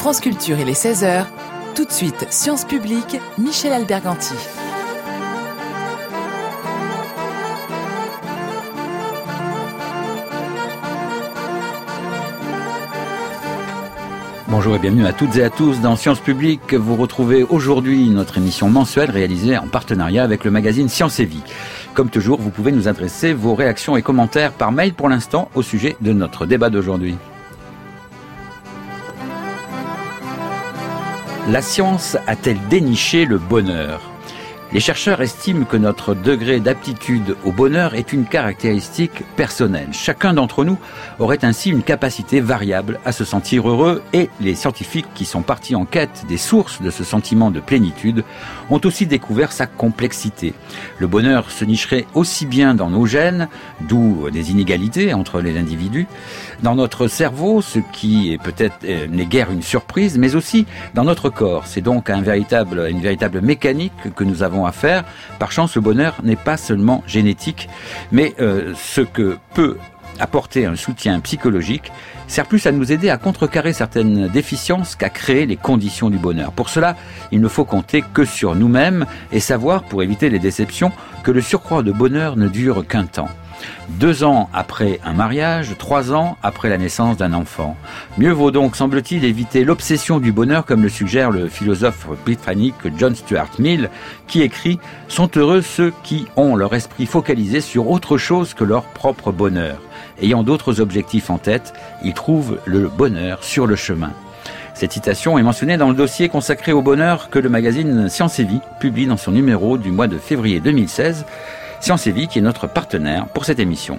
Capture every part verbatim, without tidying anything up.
France Culture, il est seize heures. Tout de suite, Sciences Publiques, Michel Alberganti. Bonjour et bienvenue à toutes et à tous dans Sciences Publiques. Vous retrouvez aujourd'hui notre émission mensuelle réalisée en partenariat avec le magazine Science et Vie. Comme toujours, vous pouvez nous adresser vos réactions et commentaires par mail pour l'instant au sujet de notre débat d'aujourd'hui. La science a-t-elle déniché le bonheur ? Les chercheurs estiment que notre degré d'aptitude au bonheur est une caractéristique personnelle. Chacun d'entre nous aurait ainsi une capacité variable à se sentir heureux et les scientifiques qui sont partis en quête des sources de ce sentiment de plénitude ont aussi découvert sa complexité. Le bonheur se nicherait aussi bien dans nos gènes, d'où des inégalités entre les individus, dans notre cerveau, ce qui est peut-être euh, n'est guère une surprise, mais aussi dans notre corps. C'est donc un véritable, une véritable mécanique que nous avons à faire. Par chance, le bonheur n'est pas seulement génétique, mais euh, ce que peut apporter un soutien psychologique sert plus à nous aider à contrecarrer certaines déficiences qu'à créer les conditions du bonheur. Pour cela, il ne faut compter que sur nous-mêmes et savoir, pour éviter les déceptions, que le surcroît de bonheur ne dure qu'un temps. Deux ans après un mariage, trois ans après la naissance d'un enfant. Mieux vaut donc, semble-t-il, éviter l'obsession du bonheur, comme le suggère le philosophe britannique John Stuart Mill, qui écrit « Sont heureux ceux qui ont leur esprit focalisé sur autre chose que leur propre bonheur. Ayant d'autres objectifs en tête, ils trouvent le bonheur sur le chemin. » Cette citation est mentionnée dans le dossier consacré au bonheur que le magazine Science et Vie publie dans son numéro du mois de février deux mille seize. Science et Vie qui est notre partenaire pour cette émission.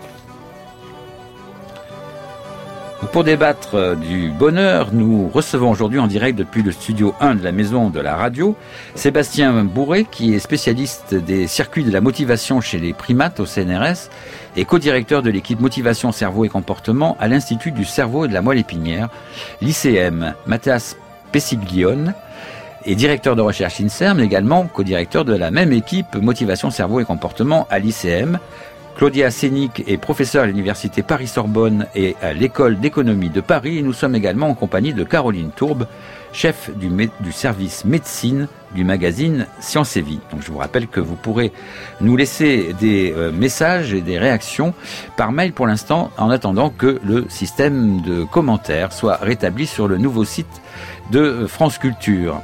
Pour débattre du bonheur, nous recevons aujourd'hui en direct depuis le studio un de la Maison de la Radio, Sébastien Bourré, qui est spécialiste des circuits de la motivation chez les primates au C N R S et co-directeur de l'équipe Motivation, Cerveau et Comportement à l'Institut du Cerveau et de la Moelle Épinière, l'I C M. Mathias Pessiglione est directeur de recherche INSERM, mais également co-directeur de la même équipe Motivation, Cerveau et Comportement à l'I C M. Claudia Sénic est professeure à l'Université Paris-Sorbonne et à l'École d'économie de Paris. Et nous sommes également en compagnie de Caroline Tourbe, chef du, mé- du service médecine du magazine Science et Vie. Donc je vous rappelle que vous pourrez nous laisser des euh, messages et des réactions par mail pour l'instant, en attendant que le système de commentaires soit rétabli sur le nouveau site de France Culture.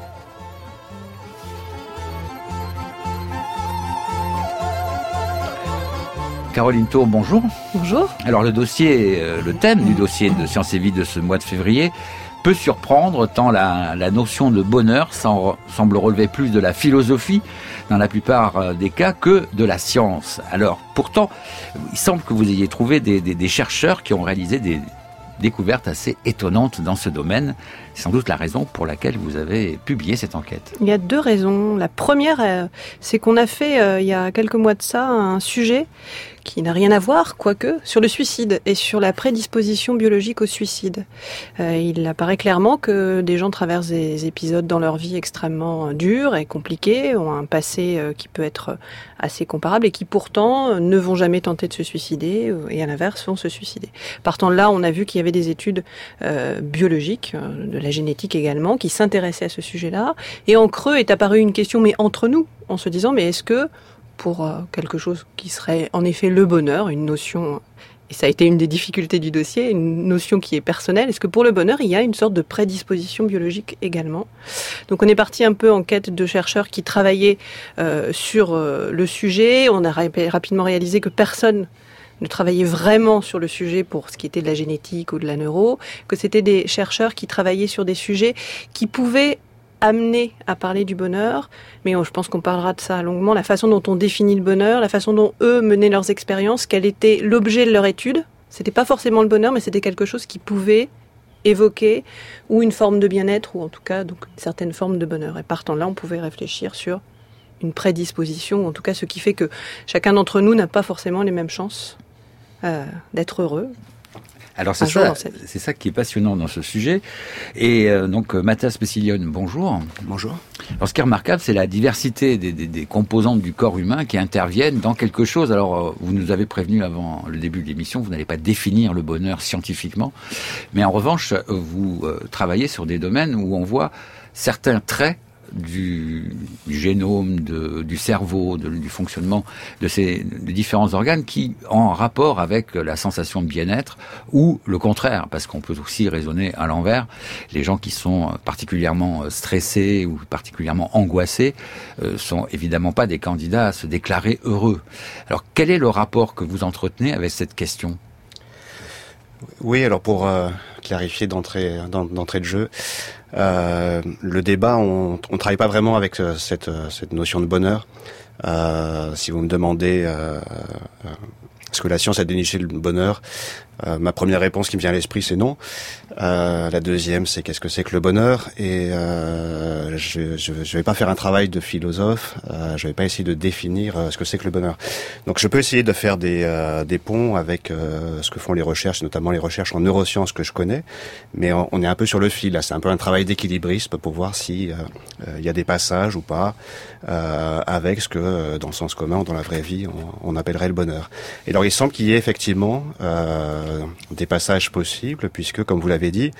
Caroline Tour, bonjour. Bonjour. Alors le dossier, le thème du dossier de Science et Vie de ce mois de février peut surprendre tant la, la notion de bonheur semble relever plus de la philosophie dans la plupart des cas que de la science. Alors pourtant, il semble que vous ayez trouvé des, des, des chercheurs qui ont réalisé des découvertes assez étonnantes dans ce domaine. C'est sans doute la raison pour laquelle vous avez publié cette enquête. Il y a deux raisons. La première, c'est qu'on a fait, euh, il y a quelques mois de ça, un sujet qui n'a rien à voir, quoique, sur le suicide et sur la prédisposition biologique au suicide. Euh, il apparaît clairement que des gens traversent des épisodes dans leur vie extrêmement durs et compliqués, ont un passé euh, qui peut être assez comparable et qui pourtant ne vont jamais tenter de se suicider et à l'inverse vont se suicider. Partant de là, on a vu qu'il y avait des études euh, biologiques, euh, de la génétique également, qui s'intéressaient à ce sujet-là. Et en creux est apparue une question, mais entre nous, en se disant, mais est-ce que pour euh, quelque chose qui serait en effet le bonheur, une notion, et ça a été une des difficultés du dossier, une notion qui est personnelle, est-ce que pour le bonheur, il y a une sorte de prédisposition biologique également ? Donc on est parti un peu en quête de chercheurs qui travaillaient euh, sur euh, le sujet. On a ra- rapidement réalisé que personne ne travaillait vraiment sur le sujet pour ce qui était de la génétique ou de la neuro, que c'était des chercheurs qui travaillaient sur des sujets qui pouvaient amener à parler du bonheur, mais je pense qu'on parlera de ça longuement, la façon dont on définit le bonheur, la façon dont eux menaient leurs expériences, quel était l'objet de leur étude. C'était pas forcément le bonheur, mais c'était quelque chose qui pouvait évoquer ou une forme de bien-être, ou en tout cas donc une certaine forme de bonheur. Et partant de là, on pouvait réfléchir sur une prédisposition, ou en tout cas ce qui fait que chacun d'entre nous n'a pas forcément les mêmes chances euh, d'être heureux. Alors c'est ça, c'est ça qui est passionnant dans ce sujet. Et euh, donc Mathias Pessilione, bonjour. Bonjour. Alors ce qui est remarquable, c'est la diversité des, des, des composantes du corps humain qui interviennent dans quelque chose. Alors vous nous avez prévenu avant le début de l'émission, vous n'allez pas définir le bonheur scientifiquement, mais en revanche, vous euh, travaillez sur des domaines où on voit certains traits Du, du génome, de, du cerveau, de, du fonctionnement de ces de différents organes qui ont un rapport avec la sensation de bien-être ou le contraire, parce qu'on peut aussi raisonner à l'envers. Les gens qui sont particulièrement stressés ou particulièrement angoissés euh, sont évidemment pas des candidats à se déclarer heureux. Alors quel est le rapport que vous entretenez avec cette question ? Oui, alors pour euh, clarifier d'entrée, d'entrée de jeu, euh, le débat, on ne travaille pas vraiment avec euh, cette, cette notion de bonheur. Euh, si vous me demandez euh, euh, est-ce que la science a déniché le bonheur, euh, ma première réponse qui me vient à l'esprit, c'est non. Euh, la deuxième, c'est qu'est-ce que c'est que le bonheur ? Et euh, je, je, je vais pas faire un travail de philosophe. Euh, je vais pas essayer de définir euh, ce que c'est que le bonheur. Donc, je peux essayer de faire des, euh, des ponts avec euh, ce que font les recherches, notamment les recherches en neurosciences que je connais. Mais on, on est un peu sur le fil. Là, c'est un peu un travail d'équilibrisme pour voir si euh, euh, y a des passages ou pas euh, avec ce que, euh, dans le sens commun, dans la vraie vie, on, on appellerait le bonheur. Et alors, il semble qu'il y ait effectivement euh, des passages possibles, puisque, comme vous l'avez dit,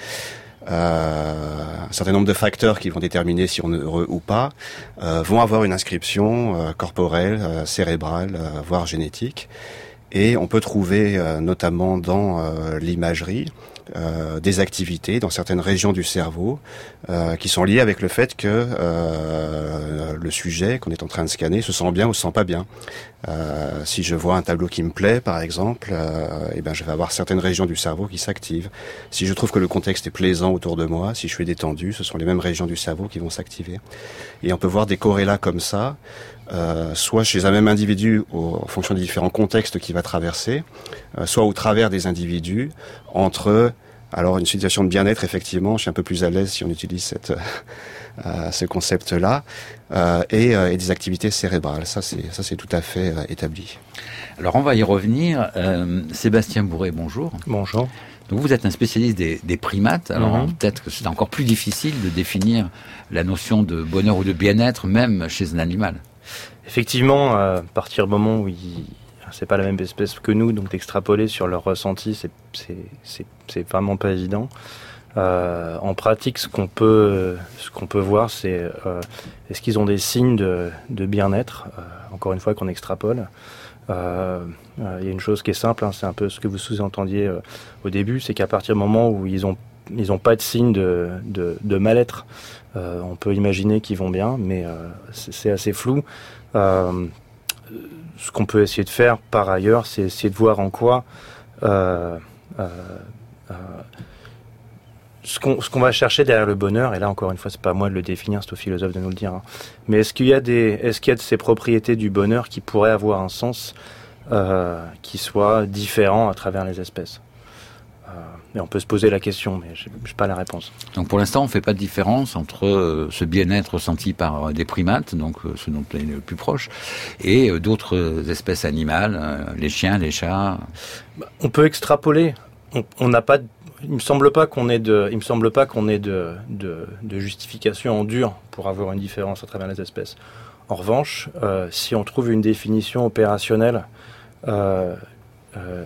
euh, un certain nombre de facteurs qui vont déterminer si on est heureux ou pas euh, vont avoir une inscription euh, corporelle, euh, cérébrale, euh, voire génétique. Et on peut trouver, euh, notamment dans euh, l'imagerie, euh, des activités dans certaines régions du cerveau euh, qui sont liées avec le fait que euh, le sujet qu'on est en train de scanner se sent bien ou se sent pas bien. Euh, si je vois un tableau qui me plaît, par exemple, euh, eh ben je vais avoir certaines régions du cerveau qui s'activent. Si je trouve que le contexte est plaisant autour de moi, si je suis détendu, ce sont les mêmes régions du cerveau qui vont s'activer. Et on peut voir des corrélats comme ça, euh, soit chez un même individu au, en fonction des différents contextes qu'il va traverser, euh, soit au travers des individus, entre alors une situation de bien-être, effectivement, je suis un peu plus à l'aise si on utilise cette, euh, ce concept-là, euh, et, euh, et des activités cérébrales. Ça, c'est, ça, c'est tout à fait euh, établi. Alors, on va y revenir. Euh, Sébastien Bourret, bonjour. Bonjour. Donc, vous êtes un spécialiste des, des primates. Alors, Mm-hmm. peut-être que c'est encore plus difficile de définir la notion de bonheur ou de bien-être, même chez un animal. Effectivement, à partir du moment où il... c'est pas la même espèce que nous, donc d'extrapoler sur leur ressenti, c'est, c'est, c'est, c'est vraiment pas évident. Euh, en pratique, ce qu'on peut, ce qu'on peut voir, c'est euh, est-ce qu'ils ont des signes de, de bien-être, euh, encore une fois qu'on extrapole. Euh, euh, il y a une chose qui est simple, hein, c'est un peu ce que vous sous-entendiez euh, au début, c'est qu'à partir du moment où ils ont ils ont pas de signe de, de, de mal-être, euh, on peut imaginer qu'ils vont bien, mais euh, c'est, c'est assez flou. Euh, Ce qu'on peut essayer de faire par ailleurs, c'est essayer de voir en quoi euh, euh, euh, ce, qu'on, ce qu'on va chercher derrière le bonheur. Et là, encore une fois, c'est pas à moi de le définir, c'est au philosophe de nous le dire. Hein. Mais est-ce qu'il y a des, est-ce qu'il y a de ces propriétés du bonheur qui pourraient avoir un sens euh, qui soit différent à travers les espèces? Mais on peut se poser la question, mais je n'ai pas la réponse. Donc pour l'instant, on ne fait pas de différence entre euh, ce bien-être ressenti par euh, des primates, donc euh, ce dont on est le plus proche, et euh, d'autres espèces animales, euh, les chiens, les chats. On peut extrapoler. On n'a pas. Il me semble pas qu'on ait de. Il me semble pas qu'on ait de, de, de justification en dur pour avoir une différence à travers les espèces. En revanche, euh, si on trouve une définition opérationnelle. Euh, euh,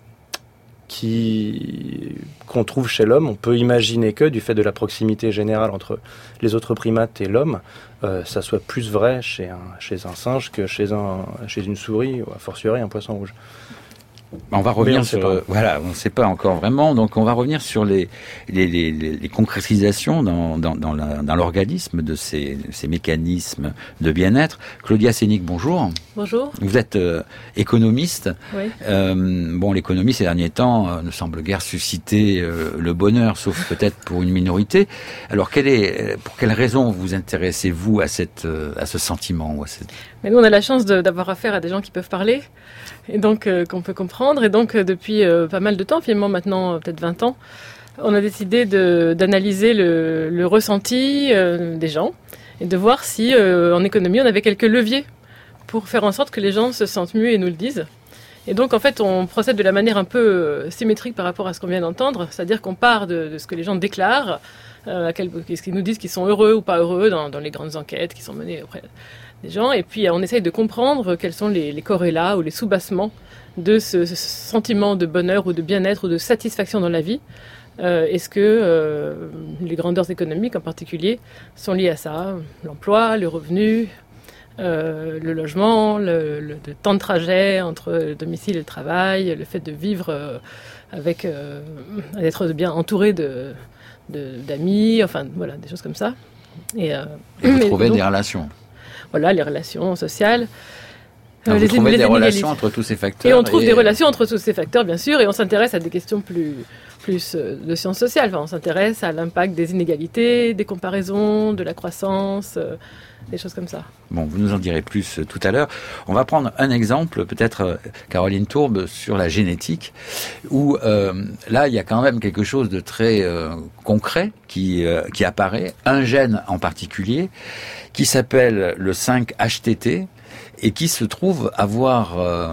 Qui, qu'on trouve chez l'homme, on peut imaginer que, du fait de la proximité générale entre les autres primates et l'homme, euh, ça soit plus vrai chez un, chez un singe que chez, un, chez une souris, ou a fortiori un poisson rouge. On va revenir on sur, euh, voilà, on ne sait pas encore vraiment, donc on va revenir sur les, les, les, les concrétisations dans, dans, dans, la, dans l'organisme de ces, ces mécanismes de bien-être. Claudia Sénic, bonjour. Bonjour. Vous êtes euh, économiste. Oui. Euh, bon, l'économie ces derniers temps euh, ne semble guère susciter euh, le bonheur, sauf peut-être pour une minorité. Alors, quelle est, pour quelle raison vous intéressez-vous à cette, euh, à ce sentiment ou à cette... Mais nous, on a la chance de, d'avoir affaire à des gens qui peuvent parler, et donc euh, qu'on peut comprendre. Et donc, euh, depuis euh, pas mal de temps, finalement, maintenant euh, peut-être vingt ans, on a décidé de, d'analyser le, le ressenti euh, des gens et de voir si, euh, en économie, on avait quelques leviers pour faire en sorte que les gens se sentent mieux et nous le disent. Et donc, en fait, on procède de la manière un peu symétrique par rapport à ce qu'on vient d'entendre, c'est-à-dire qu'on part de, de ce que les gens déclarent, euh, à quel, ce qu'ils nous disent qu'ils sont heureux ou pas heureux dans, dans les grandes enquêtes qui sont menées auprès des gens, et puis on essaye de comprendre quels sont les, les corrélats ou les sous-bassements de ce, ce sentiment de bonheur ou de bien-être ou de satisfaction dans la vie. Euh, est-ce que euh, les grandeurs économiques en particulier sont liées à ça, l'emploi, le revenu, Euh, le logement, le, le, le temps de trajet entre le domicile et le travail, le fait de vivre euh, avec, euh, d'être bien entouré de, de, d'amis, enfin voilà, des choses comme ça. Et, euh, et vous trouvez donc, des relations. Voilà, les relations sociales. Alors, euh, vous les, trouvez les des relations entre tous ces facteurs. Et on trouve et... des relations entre tous ces facteurs, bien sûr, et on s'intéresse à des questions plus, plus de sciences sociales. Enfin, on s'intéresse à l'impact des inégalités, des comparaisons, de la croissance, euh, des choses comme ça. Bon, vous nous en direz plus tout à l'heure. On va prendre un exemple, peut-être Caroline Tourbe, sur la génétique, où euh, là, il y a quand même quelque chose de très euh, concret qui, euh, qui apparaît, un gène en particulier, qui s'appelle le cinq H T T, et qui se trouve avoir euh,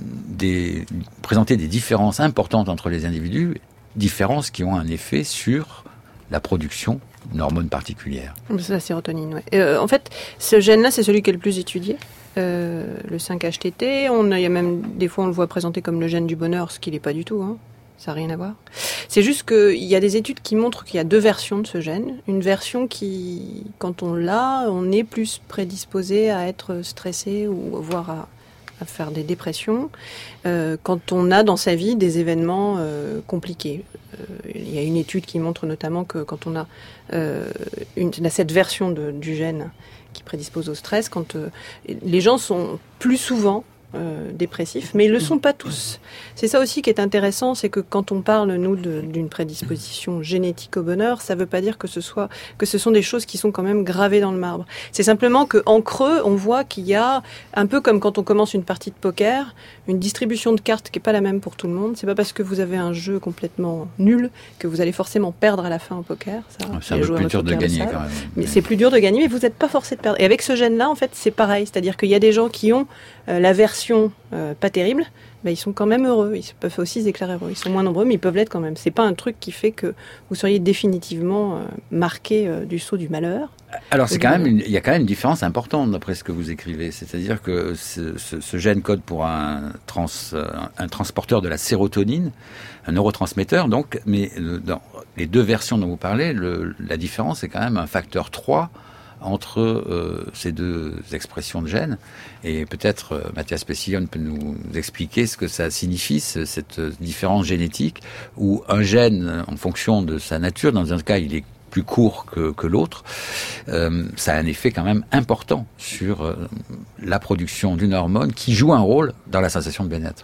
des, présenter des différences importantes entre les individus, différences qui ont un effet sur la production d'une hormone particulière. C'est la sérotonine, oui. Euh, en fait, ce gène-là, c'est celui qui est le plus étudié, euh, le cinq H T T. On, il y a même, des fois, on le voit présenté comme le gène du bonheur, ce qu'il n'est pas du tout, hein. Ça n'a rien à voir. C'est juste qu'il y a des études qui montrent qu'il y a deux versions de ce gène. Une version qui, quand on l'a, on est plus prédisposé à être stressé ou voire à, à faire des dépressions euh, quand on a dans sa vie des événements euh, compliqués. Euh, il y a une étude qui montre notamment que quand on a, euh, une, cette version de, du gène qui prédispose au stress, quand euh, les gens sont plus souvent Euh, dépressifs, mais ils ne le sont pas tous. C'est ça aussi qui est intéressant, c'est que quand on parle, nous, de, d'une prédisposition génétique au bonheur, ça ne veut pas dire que ce soit, que ce sont des choses qui sont quand même gravées dans le marbre. C'est simplement qu'en creux, on voit qu'il y a, un peu comme quand on commence une partie de poker, une distribution de cartes qui n'est pas la même pour tout le monde. C'est pas parce que vous avez un jeu complètement nul que vous allez forcément perdre à la fin au poker. Ça, c'est un peu plus dur de gagner quand même. Mais, mais c'est plus dur de gagner, mais vous n'êtes pas forcé de perdre. Et avec ce gène-là, en fait, c'est pareil. C'est-à-dire qu'il y a des gens qui ont euh, la version Euh, pas terrible, ben, ils sont quand même heureux. Ils peuvent aussi se déclarer heureux. Ils sont moins nombreux, mais ils peuvent l'être quand même. C'est pas un truc qui fait que vous seriez définitivement euh, marqué euh, du sceau du malheur. Alors c'est quand même une, il y a quand même une différence importante d'après ce que vous écrivez. C'est-à-dire que ce, ce, ce gène code pour un, trans, un transporteur de la sérotonine, un neurotransmetteur. Donc, mais dans les deux versions dont vous parlez, le, la différence est quand même un facteur trois entre euh, ces deux expressions de gènes. Et peut-être euh, Mathias Pessillon peut nous expliquer ce que ça signifie, ce, cette différence génétique, où un gène, en fonction de sa nature, dans un cas il est plus court que, que l'autre, euh, ça a un effet quand même important sur euh, la production d'une hormone qui joue un rôle dans la sensation de bien-être.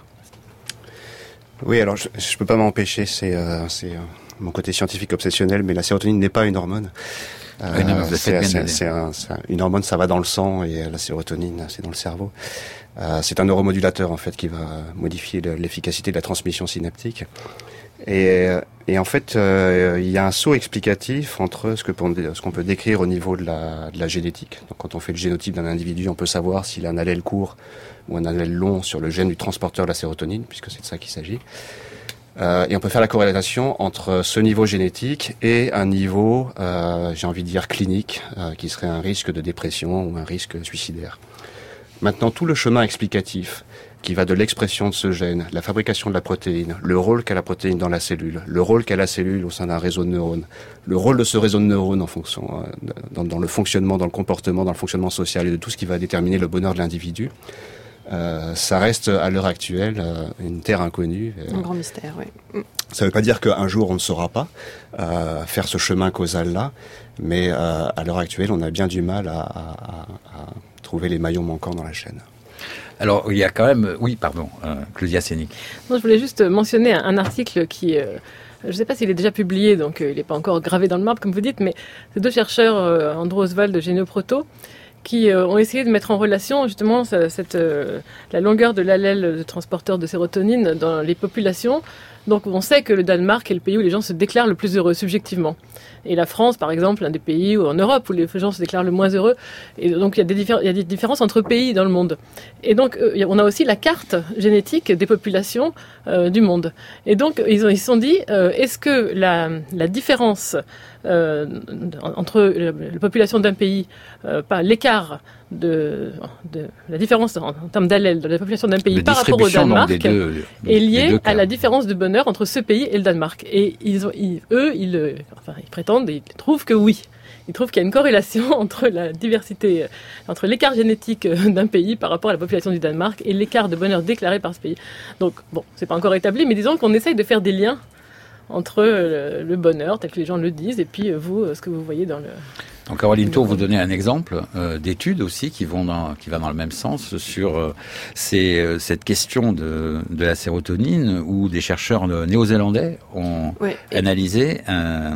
Oui, alors je ne peux pas m'empêcher, c'est, euh, c'est euh, mon côté scientifique obsessionnel, mais la sérotonine n'est pas une hormone. Euh, oui, non, c'est, c'est, c'est, un, c'est un, une hormone, ça va dans le sang, et la sérotonine, c'est dans le cerveau. Euh, c'est un neuromodulateur en fait qui va modifier l'efficacité de la transmission synaptique. Et, et en fait, euh, il y a un saut explicatif entre ce que ce qu'on peut décrire au niveau de la, de la génétique. Donc, quand on fait le génotype d'un individu, on peut savoir s'il a un allèle court ou un allèle long sur le gène du transporteur de la sérotonine, puisque c'est de ça qu'il s'agit. Euh, et on peut faire la corrélation entre ce niveau génétique et un niveau, euh, j'ai envie de dire clinique, euh, qui serait un risque de dépression ou un risque suicidaire. Maintenant, tout le chemin explicatif qui va de l'expression de ce gène, la fabrication de la protéine, le rôle qu'a la protéine dans la cellule, le rôle qu'a la cellule au sein d'un réseau de neurones, le rôle de ce réseau de neurones en fonction, euh, dans, dans le fonctionnement, dans le comportement, dans le fonctionnement social et de tout ce qui va déterminer le bonheur de l'individu. Euh, ça reste à l'heure actuelle euh, une terre inconnue. Un grand mystère, oui. Ça ne veut pas dire qu'un jour on ne saura pas euh, faire ce chemin causal-là, mais euh, à l'heure actuelle, on a bien du mal à, à, à trouver les maillons manquants dans la chaîne. Alors, il y a quand même... Oui, pardon, euh, Claudia Sénic. Non, je voulais juste mentionner un, un article qui... Euh, je ne sais pas s'il est déjà publié, donc euh, il n'est pas encore gravé dans le marbre, comme vous dites, mais c'est deux chercheurs, euh, Andrew Oswald de Génoproto, qui euh, ont essayé de mettre en relation justement cette, euh, la longueur de l'allèle de transporteur de sérotonine dans les populations Donc on sait que le Danemark est le pays où les gens se déclarent le plus heureux subjectivement. Et la France, par exemple, un des pays où, en Europe où les gens se déclarent le moins heureux. Et donc il y a des, diffé- il y a des différences entre pays dans le monde. Et donc euh, on a aussi la carte génétique des populations euh, du monde. Et donc ils ont, ils se sont dit, euh, est-ce que la, la différence euh, entre la population d'un pays, euh, pas l'écart de, de la différence en, en termes d'allèle de la population d'un pays de par rapport au Danemark des deux, est liée à la cas. différence de bonheur entre ce pays et le Danemark. Et ils ont, ils, eux, ils, enfin, ils prétendent, et ils trouvent que oui. Ils trouvent qu'il y a une corrélation entre la diversité, entre l'écart génétique d'un pays par rapport à la population du Danemark et l'écart de bonheur déclaré par ce pays. Donc, bon, c'est pas encore établi, mais disons qu'on essaye de faire des liens entre le, le bonheur, tel que les gens le disent, et puis vous, ce que vous voyez dans le... Donc Caroline Tour, vous donnez un exemple euh, d'études aussi qui vont dans, qui va dans le même sens sur euh, ces, euh, cette question de, de la sérotonine où des chercheurs néo-zélandais ont Ouais. analysé euh,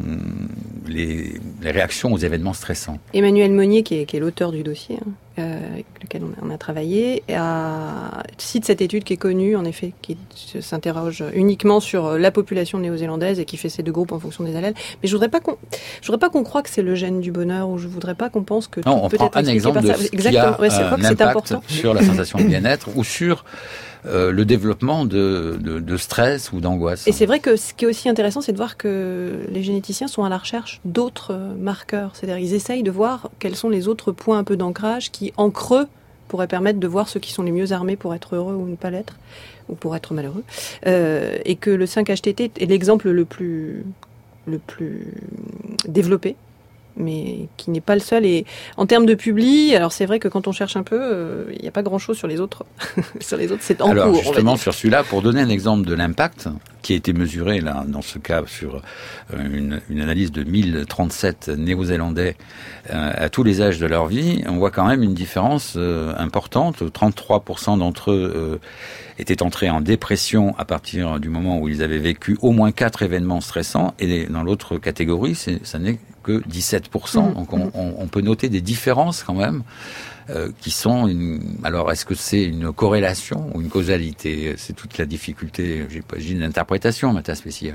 les, les réactions aux événements stressants. Emmanuel Monnier, qui est, qui est l'auteur du dossier, hein, euh, avec lequel on a, on a travaillé, a, cite cette étude qui est connue, en effet, qui s'interroge uniquement sur la population néo-zélandaise et qui fait ces deux groupes en fonction des allèles. Mais je voudrais pas qu'on, je voudrais pas qu'on croie que c'est le gène du bonheur, ou je voudrais pas qu'on pense que Non, tout on peut prend être un expliqué exemple par de ça. ce qui Exactement. a Ouais, c'est un vrai que c'est impact important. sur la sensation de bien-être ou sur euh, le développement de, de, de stress ou d'angoisse. Et c'est vrai que ce qui est aussi intéressant, c'est de voir que les généticiens sont à la recherche d'autres marqueurs. C'est-à-dire ils essayent de voir quels sont les autres points un peu d'ancrage qui, en creux, pourraient permettre de voir ceux qui sont les mieux armés pour être heureux ou ne pas l'être, ou pour être malheureux. Euh, et que le cinq H T T est l'exemple le plus, le plus développé, mais qui n'est pas le seul. Et en termes de publi, alors c'est vrai que quand on cherche un peu, il euh, n'y a pas grand-chose sur les autres. Sur les autres, c'est en alors, cours. Alors justement, sur celui-là, pour donner un exemple de l'impact qui a été mesuré, là, dans ce cas, sur une, une analyse de mille trente-sept Néo-Zélandais euh, à tous les âges de leur vie, on voit quand même une différence euh, importante. trente-trois pour cent d'entre eux euh, étaient entrés en dépression à partir du moment où ils avaient vécu au moins quatre événements stressants, et dans l'autre catégorie, c'est, ça n'est que dix-sept pour cent. Mmh. Donc on, on, on peut noter des différences quand même euh, qui sont une... Alors est-ce que c'est une corrélation ou une causalité? C'est toute la difficulté, j'imagine, d'interprétation, Mathias Spessian.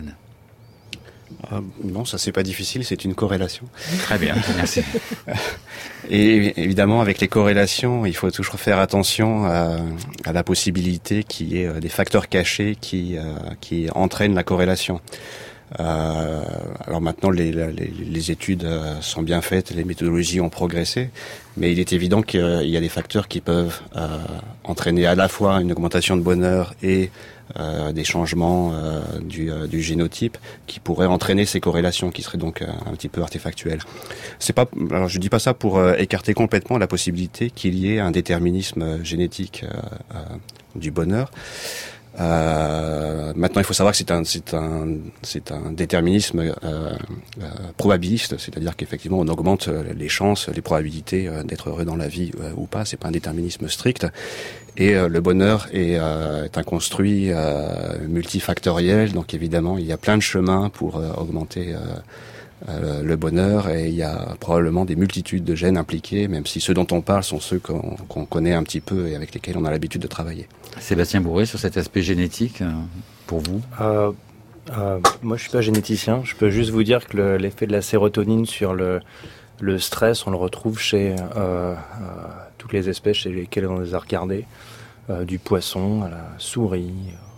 Euh, non, ça c'est pas difficile, c'est une corrélation. Très bien, merci. Et évidemment, avec les corrélations, il faut toujours faire attention à, à la possibilité qu'il y ait des facteurs cachés qui, euh, qui entraînent la corrélation. Euh, alors maintenant, les, les, les études sont bien faites, les méthodologies ont progressé, mais il est évident qu'il y a des facteurs qui peuvent euh, entraîner à la fois une augmentation de bonheur et euh, des changements euh, du, euh, du génotype qui pourraient entraîner ces corrélations, qui seraient donc euh, un petit peu artefactuelles. C'est pas, alors je dis pas ça pour euh, écarter complètement la possibilité qu'il y ait un déterminisme génétique euh, euh, du bonheur. Euh, maintenant, il faut savoir que c'est un, c'est un, c'est un déterminisme euh, euh, probabiliste, c'est-à-dire qu'effectivement, on augmente les chances, les probabilités euh, d'être heureux dans la vie euh, ou pas. C'est pas un déterminisme strict. Et euh, le bonheur est, euh, est un construit euh, multifactoriel. Donc, évidemment, il y a plein de chemins pour euh, augmenter euh, euh, le bonheur, et il y a probablement des multitudes de gènes impliqués, même si ceux dont on parle sont ceux qu'on, qu'on connaît un petit peu et avec lesquels on a l'habitude de travailler. Sébastien Bourré, sur cet aspect génétique, pour vous euh, euh, Moi, je suis pas généticien. Je peux juste vous dire que le, l'effet de la sérotonine sur le, le stress, on le retrouve chez euh, euh, toutes les espèces chez lesquelles on les a regardées, euh, du poisson à la souris.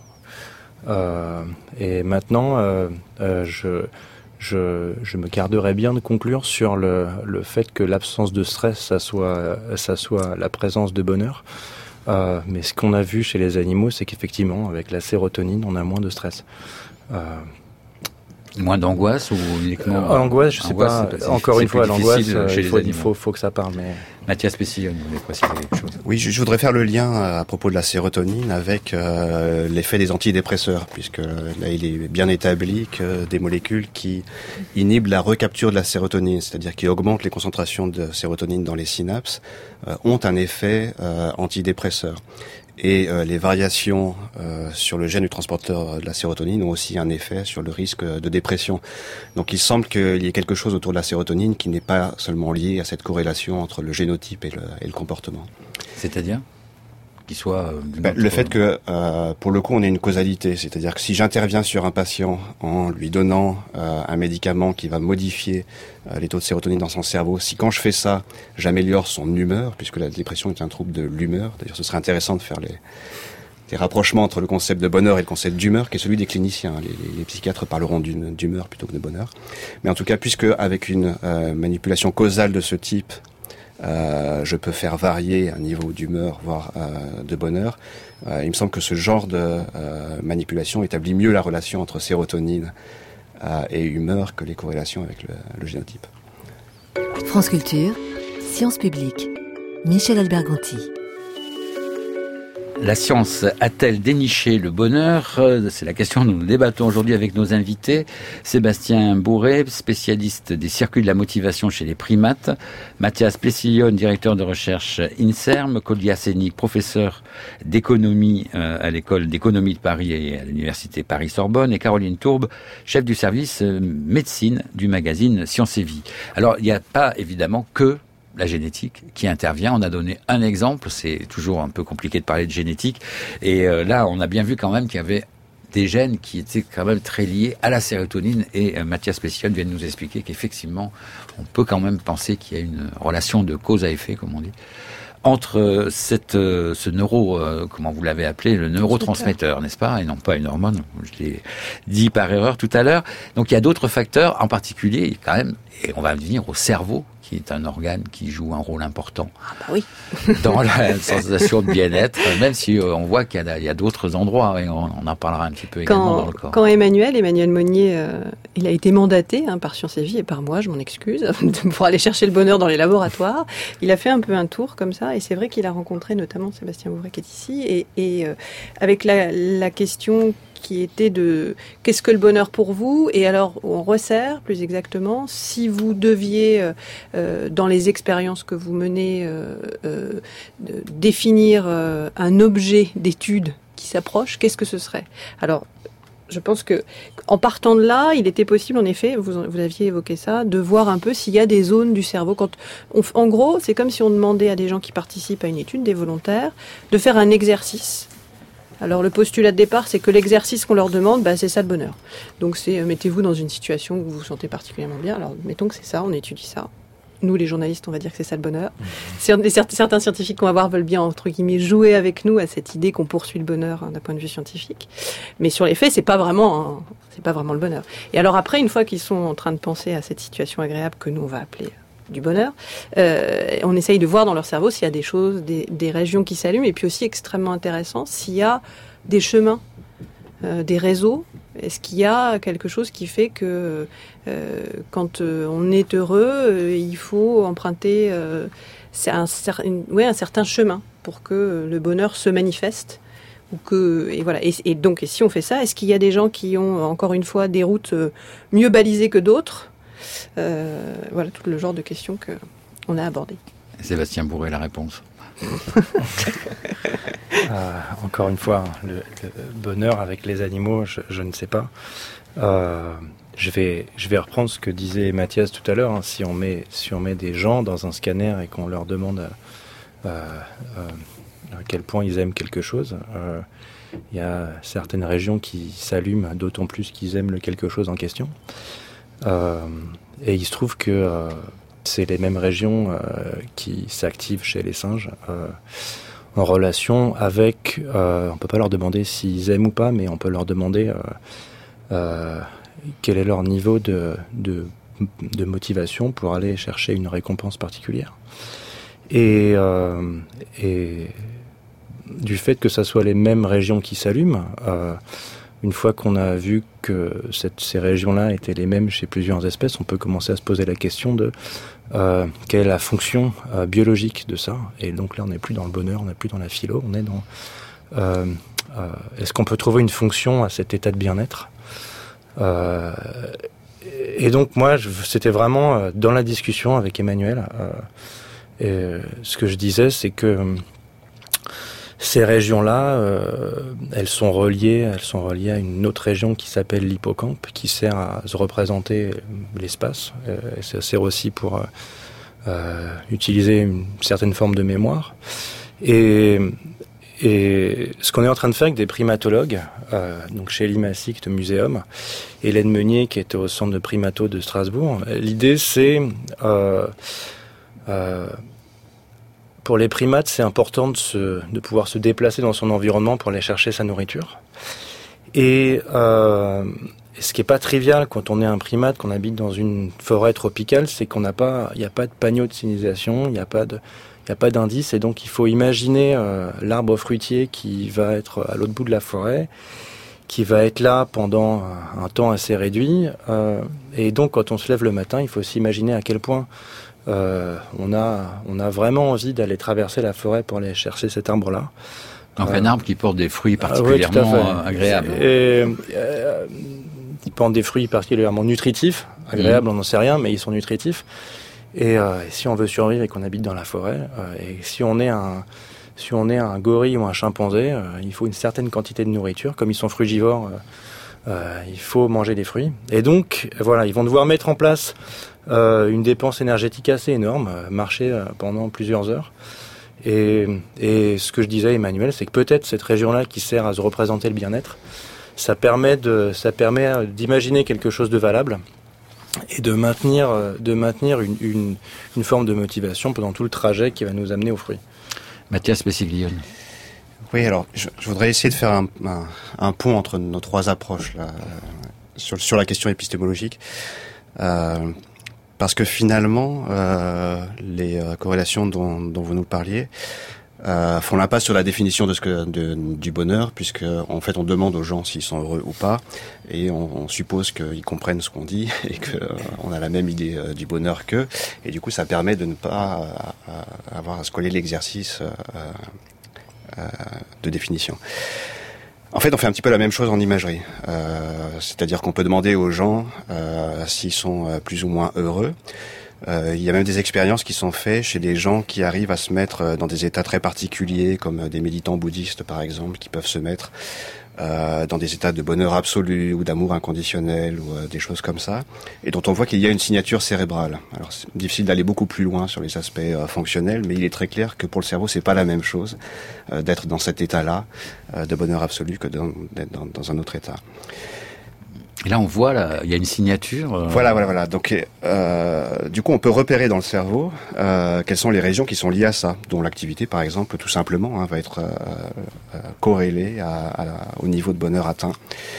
Euh, et maintenant, euh, euh, je... Je, je me garderais bien de conclure sur le, le fait que l'absence de stress, ça soit, ça soit la présence de bonheur. Euh, mais ce qu'on a vu chez les animaux, c'est qu'effectivement, avec la sérotonine, on a moins de stress. Euh, Moins d'angoisse ou uniquement euh, Angoisse, je sais pas. C'est, encore c'est une fois, l'angoisse, chez il faut, les il faut, faut que ça parle. Mais... Mathias Spessian, vous voulez préciser quelque chose? Oui, je, je voudrais faire le lien à propos de la sérotonine avec euh, l'effet des antidépresseurs, puisque là, il est bien établi que des molécules qui inhibent la recapture de la sérotonine, c'est-à-dire qui augmentent les concentrations de sérotonine dans les synapses, euh, ont un effet euh, antidépresseur. Et euh, les variations euh, sur le gène du transporteur de la sérotonine ont aussi un effet sur le risque de dépression. Donc il semble qu'il y ait quelque chose autour de la sérotonine qui n'est pas seulement lié à cette corrélation entre le génotype et le, et le comportement. C'est-à-dire ? qui soit... Euh, ben, le fait que, euh, pour le coup, on ait une causalité, c'est-à-dire que si j'interviens sur un patient en lui donnant euh, un médicament qui va modifier euh, les taux de sérotonine dans son cerveau, si quand je fais ça, j'améliore son humeur, puisque la dépression est un trouble de l'humeur, d'ailleurs ce serait intéressant de faire les... des rapprochements entre le concept de bonheur et le concept d'humeur, qui est celui des cliniciens. Les, les, les psychiatres parleront d'une, d'humeur plutôt que de bonheur. Mais en tout cas, puisque avec une euh, manipulation causale de ce type, euh, je peux faire varier un niveau d'humeur, voire euh, de bonheur, euh, il me semble que ce genre de euh, manipulation établit mieux la relation entre sérotonine euh, et humeur que les corrélations avec le, le génotype. France Culture, Sciences Publiques, Michel Alberganti. La science a-t-elle déniché le bonheur ? C'est la question dont nous débattons aujourd'hui avec nos invités. Sébastien Bourret, spécialiste des circuits de la motivation chez les primates. Mathias Plessiglione, directeur de recherche INSERM. Kolya Senik, professeur d'économie à l'école d'économie de Paris et à l'université Paris-Sorbonne. Et Caroline Tourbe, chef du service médecine du magazine Science et Vie. Alors, il n'y a pas évidemment que la génétique qui intervient. On a donné un exemple, c'est toujours un peu compliqué de parler de génétique, et euh, là on a bien vu quand même qu'il y avait des gènes qui étaient quand même très liés à la sérotonine, et euh, Mathias Plessiglione vient de nous expliquer qu'effectivement on peut quand même penser qu'il y a une relation de cause à effet, comme on dit, entre cette, euh, ce neuro, euh, comment vous l'avez appelé, le neurotransmetteur, n'est-ce pas, et non pas une hormone, je l'ai dit par erreur tout à l'heure. Donc il y a d'autres facteurs, en particulier quand même, et on va venir au cerveau, qui est un organe qui joue un rôle important ah bah oui. dans la sensation de bien-être, même si euh, on voit qu'il y a, il y a d'autres endroits, et on, on en parlera un petit peu quand, également dans le corps. Quand Emmanuel, Emmanuel Monnier, euh, il a été mandaté hein, par Science et Vie et par moi, je m'en excuse, pour aller chercher le bonheur dans les laboratoires, il a fait un peu un tour comme ça, et c'est vrai qu'il a rencontré notamment Sébastien Bourret qui est ici, et, et euh, avec la, la question qui était de qu'est-ce que le bonheur pour vous, et alors on resserre plus exactement, si vous deviez euh, dans les expériences que vous menez euh, euh, définir euh, un objet d'étude qui s'approche, qu'est-ce que ce serait? Alors je pense que en partant de là, il était possible en effet, vous, vous aviez évoqué ça, de voir un peu s'il y a des zones du cerveau. Quand on, en gros, c'est comme si on demandait à des gens qui participent à une étude, des volontaires, de faire un exercice. Alors le postulat de départ, c'est que l'exercice qu'on leur demande, bah, c'est ça le bonheur. Donc c'est, euh, mettez-vous dans une situation où vous vous sentez particulièrement bien. Alors mettons que c'est ça, on étudie ça. Nous, les journalistes, on va dire que c'est ça le bonheur. Mmh. Certains scientifiques qu'on va voir veulent bien, entre guillemets, jouer avec nous à cette idée qu'on poursuit le bonheur hein, d'un point de vue scientifique. Mais sur les faits, c'est pas vraiment, hein, c'est pas vraiment le bonheur. Et alors après, une fois qu'ils sont en train de penser à cette situation agréable que nous on va appeler du bonheur, euh, on essaye de voir dans leur cerveau s'il y a des choses, des, des régions qui s'allument, et puis aussi extrêmement intéressant, s'il y a des chemins, euh, des réseaux. Est-ce qu'il y a quelque chose qui fait que euh, quand euh, on est heureux, euh, il faut emprunter euh, un, une, ouais, un certain chemin pour que le bonheur se manifeste, ou que et voilà. Et, et donc, et si on fait ça, est-ce qu'il y a des gens qui ont encore une fois des routes mieux balisées que d'autres? Euh, voilà tout le genre de questions que on a abordées. Sébastien Bourret, la réponse. euh, encore une fois, le, le bonheur avec les animaux, je, je ne sais pas. Euh, je vais, je vais reprendre ce que disait Mathias tout à l'heure. Hein, si on met, si on met des gens dans un scanner et qu'on leur demande euh, euh, à quel point ils aiment quelque chose, euh, il y a certaines régions qui s'allument, d'autant plus qu'ils aiment le quelque chose en question. Euh, et il se trouve que euh, c'est les mêmes régions euh, qui s'activent chez les singes euh, en relation avec, euh, on peut pas leur demander s'ils aiment ou pas, mais on peut leur demander euh, euh, quel est leur niveau de, de, de motivation pour aller chercher une récompense particulière. Et, euh, et du fait que ça soit les mêmes régions qui s'allument, euh, une fois qu'on a vu que cette, ces régions-là étaient les mêmes chez plusieurs espèces, on peut commencer à se poser la question de euh, quelle est la fonction euh, biologique de ça. Et donc là, on n'est plus dans le bonheur, on n'est plus dans la philo, on est dans... Euh, euh, est-ce qu'on peut trouver une fonction à cet état de bien-être ? euh, Et donc moi, je, c'était vraiment euh, dans la discussion avec Emmanuel. Euh, et, euh, ce que je disais, c'est que... Euh, Ces régions-là, euh, elles sont reliées, elles sont reliées à une autre région qui s'appelle l'hippocampe, qui sert à se représenter l'espace. Euh, et ça sert aussi pour euh, utiliser une certaine forme de mémoire. Et, Et ce qu'on est en train de faire avec des primatologues, euh, donc chez Limassict Muséum, et Hélène Meunier qui était au centre de primato de Strasbourg, l'idée c'est, euh, euh, pour les primates, c'est important de, se, de pouvoir se déplacer dans son environnement pour aller chercher sa nourriture. Et euh, ce qui est pas trivial quand on est un primate, qu'on habite dans une forêt tropicale, c'est qu'on n'a pas, il n'y a pas de panneau de signalisation, il n'y a pas de Il n'y a pas d'indice, et donc il faut imaginer euh, l'arbre fruitier qui va être à l'autre bout de la forêt, qui va être là pendant un, un temps assez réduit. Euh, et donc quand on se lève le matin, il faut s'imaginer à quel point euh, on a, on a vraiment envie d'aller traverser la forêt pour aller chercher cet arbre-là. Donc euh, un arbre qui porte des fruits particulièrement euh, oui, agréables. Et, euh, il porte des fruits particulièrement nutritifs, agréables, mmh. on n'en sait rien, mais ils sont nutritifs. Et, euh, et si on veut survivre et qu'on habite dans la forêt, euh, et si on est un, si on est un gorille ou un chimpanzé, euh, il faut une certaine quantité de nourriture. Comme ils sont frugivores, euh, euh, il faut manger des fruits. Et donc, voilà, ils vont devoir mettre en place euh, une dépense énergétique assez énorme, euh, marcher euh, pendant plusieurs heures. Et, et ce que je disais, Emmanuel, c'est que peut-être cette région-là qui sert à se représenter le bien-être, ça permet de, ça permet d'imaginer quelque chose de valable. Et de maintenir, de maintenir une, une, une forme de motivation pendant tout le trajet qui va nous amener aux fruits. Mathias Pessiglione. Oui, alors je, je voudrais essayer de faire un, un, un pont entre nos trois approches là, sur, sur la question épistémologique. Euh, parce que finalement, euh, les euh, corrélations dont, dont vous nous parliez Euh, font l'impasse sur la définition de ce que de, du bonheur, puisque en fait on demande aux gens s'ils sont heureux ou pas, et on, on suppose qu'ils comprennent ce qu'on dit et que euh, on a la même idée euh, du bonheur qu'eux, et du coup ça permet de ne pas euh, avoir à se coller l'exercice euh, euh, de définition. En fait, on fait un petit peu la même chose en imagerie, euh, c'est-à-dire qu'on peut demander aux gens euh, s'ils sont plus ou moins heureux. Euh, il y a même des expériences qui sont faites chez des gens qui arrivent à se mettre dans des états très particuliers, comme des méditants bouddhistes par exemple, qui peuvent se mettre euh, dans des états de bonheur absolu ou d'amour inconditionnel ou euh, des choses comme ça, et dont on voit qu'il y a une signature cérébrale. Alors c'est difficile d'aller beaucoup plus loin sur les aspects euh, fonctionnels, mais il est très clair que pour le cerveau c'est pas la même chose euh, d'être dans cet état-là euh, de bonheur absolu que dans, d'être dans, dans un autre état. Et là, on voit, là, il y a une signature. Euh... Voilà, voilà, voilà. Donc, euh, du coup, on peut repérer dans le cerveau euh, quelles sont les régions qui sont liées à ça, dont l'activité, par exemple, tout simplement, hein, va être euh, euh, corrélée à, à, au niveau de bonheur atteint.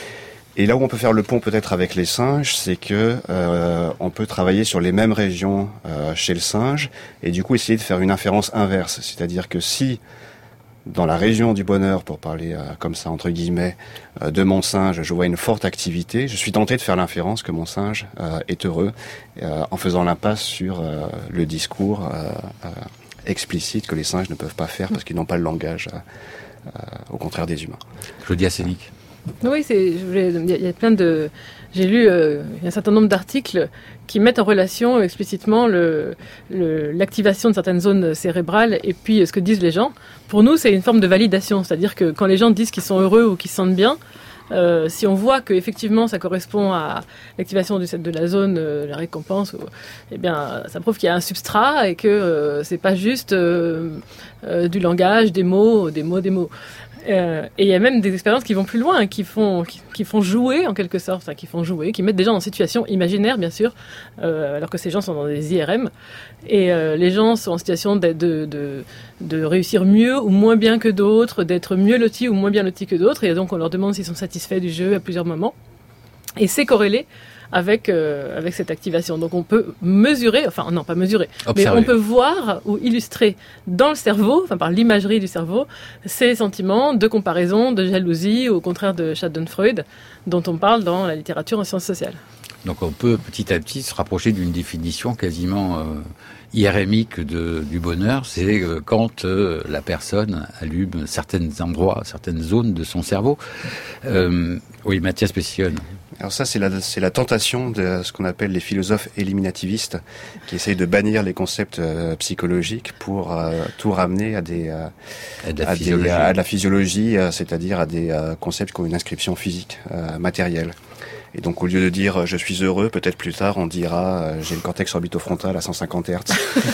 Et là où on peut faire le pont peut-être avec les singes, c'est que euh, on peut travailler sur les mêmes régions euh, chez le singe, et du coup essayer de faire une inférence inverse, c'est-à-dire que si dans la région du bonheur, pour parler euh, comme ça entre guillemets, euh, de mon singe, je vois une forte activité, je suis tenté de faire l'inférence que mon singe euh, est heureux, euh, en faisant l'impasse sur euh, le discours euh, euh, explicite que les singes ne peuvent pas faire parce qu'ils n'ont pas le langage, euh, euh, au contraire des humains. Claudia Sénic. Oui, c'est, il y a plein de, j'ai lu euh, un certain nombre d'articles qui mettent en relation explicitement le, le, l'activation de certaines zones cérébrales et puis ce que disent les gens. Pour nous, c'est une forme de validation, c'est-à-dire que quand les gens disent qu'ils sont heureux ou qu'ils se sentent bien, euh, si on voit que effectivement ça correspond à l'activation de, de la zone, euh, la récompense, eh bien, ça prouve qu'il y a un substrat et que euh, c'est pas juste euh, euh, du langage, des mots, des mots, des mots. Euh, et il y a même des expériences qui vont plus loin, qui font, qui, qui font jouer en quelque sorte, enfin, qui font jouer, qui mettent des gens en situation imaginaire bien sûr, euh, alors que ces gens sont dans des I R M, et euh, les gens sont en situation de, de, de, de réussir mieux ou moins bien que d'autres, d'être mieux lotis ou moins bien lotis que d'autres, et donc on leur demande s'ils sont satisfaits du jeu à plusieurs moments, et c'est corrélé avec euh, avec cette activation. Donc on peut mesurer, enfin non pas mesurer, Observer. mais on peut voir ou illustrer dans le cerveau, enfin par l'imagerie du cerveau, ces sentiments de comparaison, de jalousie, au contraire de Schadenfreude, dont on parle dans la littérature en sciences sociales. Donc on peut petit à petit se rapprocher d'une définition quasiment euh, hiéramique de, du bonheur, c'est euh, quand euh, la personne allume certains endroits, certaines zones de son cerveau. Euh, oui, Mathias Pessiglione. Alors ça, c'est la, c'est la tentation de ce qu'on appelle les philosophes éliminativistes, qui essayent de bannir les concepts euh, psychologiques pour euh, tout ramener à des, euh, à de la à physiologie, des, à de la physiologie euh, c'est-à-dire à des euh, concepts qui ont une inscription physique, euh, matérielle. Et donc, au lieu de dire je suis heureux, peut-être plus tard, on dira euh, j'ai le cortex orbitofrontal à cent cinquante hertz.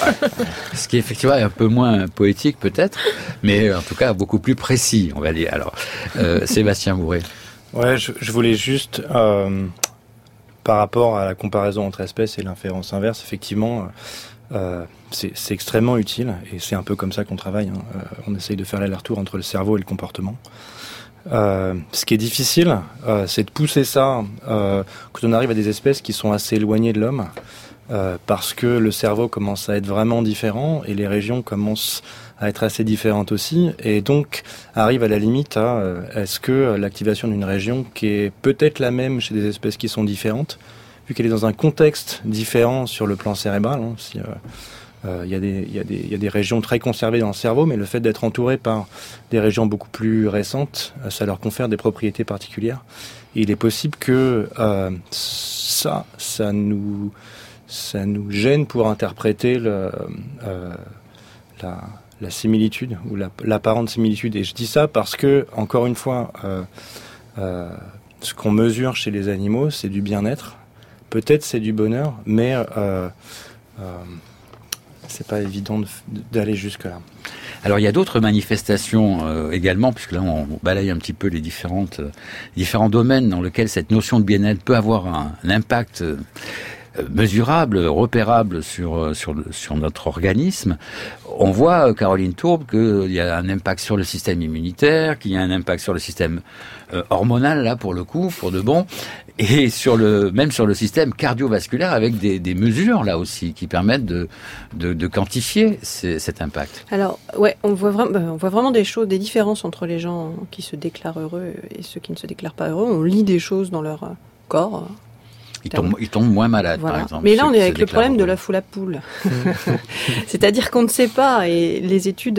Ce qui effectivement est un peu moins poétique peut-être, mais en tout cas beaucoup plus précis, on va dire. Alors, euh, Sébastien Mouret. Ouais, je, je voulais juste, euh, par rapport à la comparaison entre espèces et l'inférence inverse, effectivement, euh, c'est, c'est extrêmement utile, et c'est un peu comme ça qu'on travaille. Hein. Euh, on essaye de faire l'aller-retour entre le cerveau et le comportement. Euh, ce qui est difficile, euh, c'est de pousser ça euh, quand on arrive à des espèces qui sont assez éloignées de l'homme, euh, parce que le cerveau commence à être vraiment différent et les régions commencent à être assez différentes aussi, et donc arrive à la limite à euh, est-ce que l'activation d'une région qui est peut-être la même chez des espèces qui sont différentes, vu qu'elle est dans un contexte différent sur le plan cérébral, hein, si, euh, Euh, il y a des, il y a des, il y a des régions très conservées dans le cerveau, mais le fait d'être entouré par des régions beaucoup plus récentes, ça leur confère des propriétés particulières. Et il est possible que euh, ça, ça nous, ça nous gêne pour interpréter le, euh, la, la similitude ou la, l'apparente similitude. Et je dis ça parce que, encore une fois, euh, euh, ce qu'on mesure chez les animaux, c'est du bien-être. Peut-être c'est du bonheur, mais euh, euh, c'est pas évident de, d'aller jusque-là. Alors il y a d'autres manifestations euh, également, puisque là on balaye un petit peu les différentes, euh, différents domaines dans lesquels cette notion de bien-être peut avoir un, un impact euh, mesurable, repérable sur, sur, sur notre organisme. On voit, Caroline Tourbe, qu'il y a un impact sur le système immunitaire, qu'il y a un impact sur le système euh, hormonal, là, pour le coup, pour de bon, et sur le, même sur le système cardiovasculaire, avec des, des mesures, là aussi, qui permettent de, de, de quantifier ces, cet impact. Alors, ouais, on voit, vraiment, on voit vraiment des choses, des différences entre les gens qui se déclarent heureux et ceux qui ne se déclarent pas heureux. On lit des choses dans leur corps. Ils tombent, ils tombent moins malades, voilà. par exemple. Mais là, on est avec le problème de l'œuf ou la poule. C'est-à-dire qu'on ne sait pas, et les études,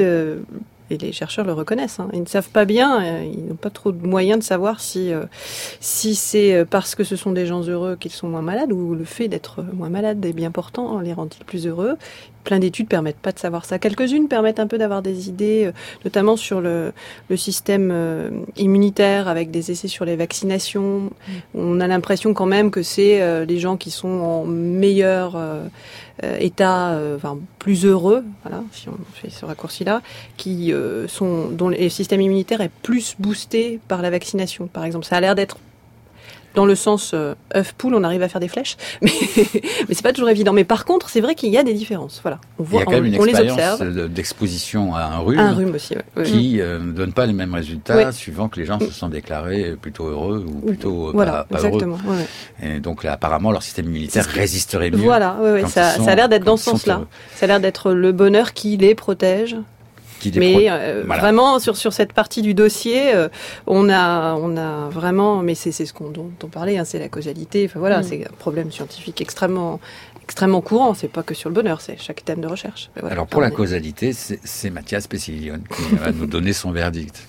et les chercheurs le reconnaissent, hein, ils ne savent pas bien, ils n'ont pas trop de moyens de savoir si, euh, si c'est parce que ce sont des gens heureux qu'ils sont moins malades, ou le fait d'être moins malade est bien portant, les rend-ils plus heureux. Plein d'études permettent pas de savoir ça. Quelques-unes permettent un peu d'avoir des idées, notamment sur le, le système euh, immunitaire, avec des essais sur les vaccinations. Mmh. On a l'impression quand même que c'est euh, les gens qui sont en meilleur euh, euh, état, euh, enfin plus heureux, voilà, si on fait ce raccourci-là, qui euh, sont dont le système immunitaire est plus boosté par la vaccination, par exemple. Ça a l'air d'être dans le sens euh, œuf-poule, on arrive à faire des flèches, mais, mais c'est pas toujours évident. Mais par contre, c'est vrai qu'il y a des différences. Voilà, on voit, il y a quand même une on, on les expérience observe. d'exposition à un rhume, un rhume aussi, ouais. Ouais. qui euh, ne donne pas les mêmes résultats, ouais. suivant que les gens se sont déclarés plutôt heureux ou plutôt voilà, pas, pas exactement, heureux. Ouais. Et donc là, apparemment, leur système immunitaire résisterait mieux. Voilà, ouais, ouais, ça, sont, ça a l'air d'être dans ce sens-là. Heureux. Ça a l'air d'être le bonheur qui les protège. Mais euh, voilà. Vraiment sur sur cette partie du dossier, euh, on a on a vraiment, mais c'est c'est ce qu'on dont on parlait, hein, c'est la causalité. Enfin voilà, mmh. c'est un problème scientifique extrêmement extrêmement courant. C'est pas que sur le bonheur, c'est chaque thème de recherche. Voilà, alors pour la causalité, c'est, c'est Mathias Pessiglione qui va nous donner son verdict.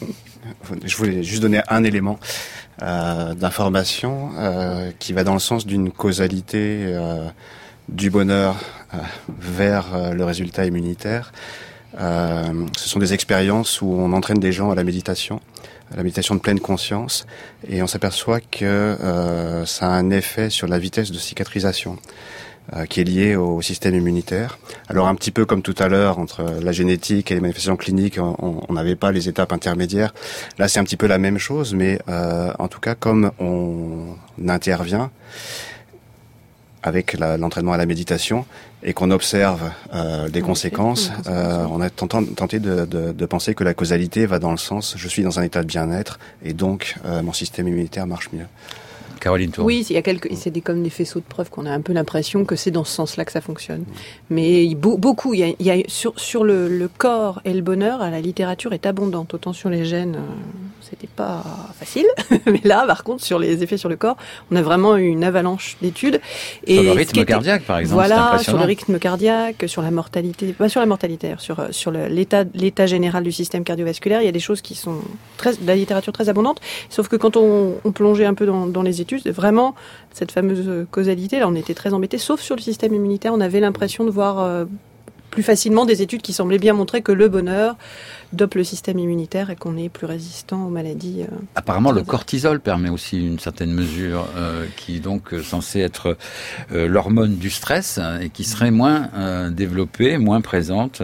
Je voulais juste donner un élément euh, d'information euh, qui va dans le sens d'une causalité euh, du bonheur euh, vers euh, le résultat immunitaire. Euh, ce sont des expériences où on entraîne des gens à la méditation, à la méditation de pleine conscience, et on s'aperçoit que euh, ça a un effet sur la vitesse de cicatrisation euh, qui est liée au système immunitaire. Alors un petit peu comme tout à l'heure, entre la génétique et les manifestations cliniques, on n'avait pas les étapes intermédiaires. Là, c'est un petit peu la même chose, mais euh, en tout cas, comme on intervient avec la, l'entraînement à la méditation et qu'on observe euh, les conséquences, euh, on a tenté de, de, de penser que la causalité va dans le sens je suis dans un état de bien-être et donc euh, mon système immunitaire marche mieux. Caroline Tourbe. Oui, il y a quelques, c'est des, comme des faisceaux de preuves qu'on a un peu l'impression que c'est dans ce sens-là que ça fonctionne. Mais beaucoup, il y a, il y a sur, sur le, le corps et le bonheur, la littérature est abondante. Autant sur les gènes, c'était pas facile, mais là, par contre, sur les effets sur le corps, on a vraiment une avalanche d'études. Et sur le rythme cardiaque, par exemple, voilà, c'est impressionnant. Sur le rythme cardiaque, sur la mortalité, pas sur la mortalité, sur sur le, l'état l'état général du système cardiovasculaire, il y a des choses qui sont très, de la littérature très abondante. Sauf que quand on, on plongeait un peu dans, dans les études, vraiment cette fameuse causalité, là, on était très embêtés. Sauf sur le système immunitaire, on avait l'impression de voir euh, plus facilement des études qui semblaient bien montrer que le bonheur dope le système immunitaire et qu'on est plus résistant aux maladies. Euh, Apparemment, le cortisol permet aussi une certaine mesure euh, qui est donc euh, censée être euh, l'hormone du stress hein, et qui serait moins euh, développée, moins présente,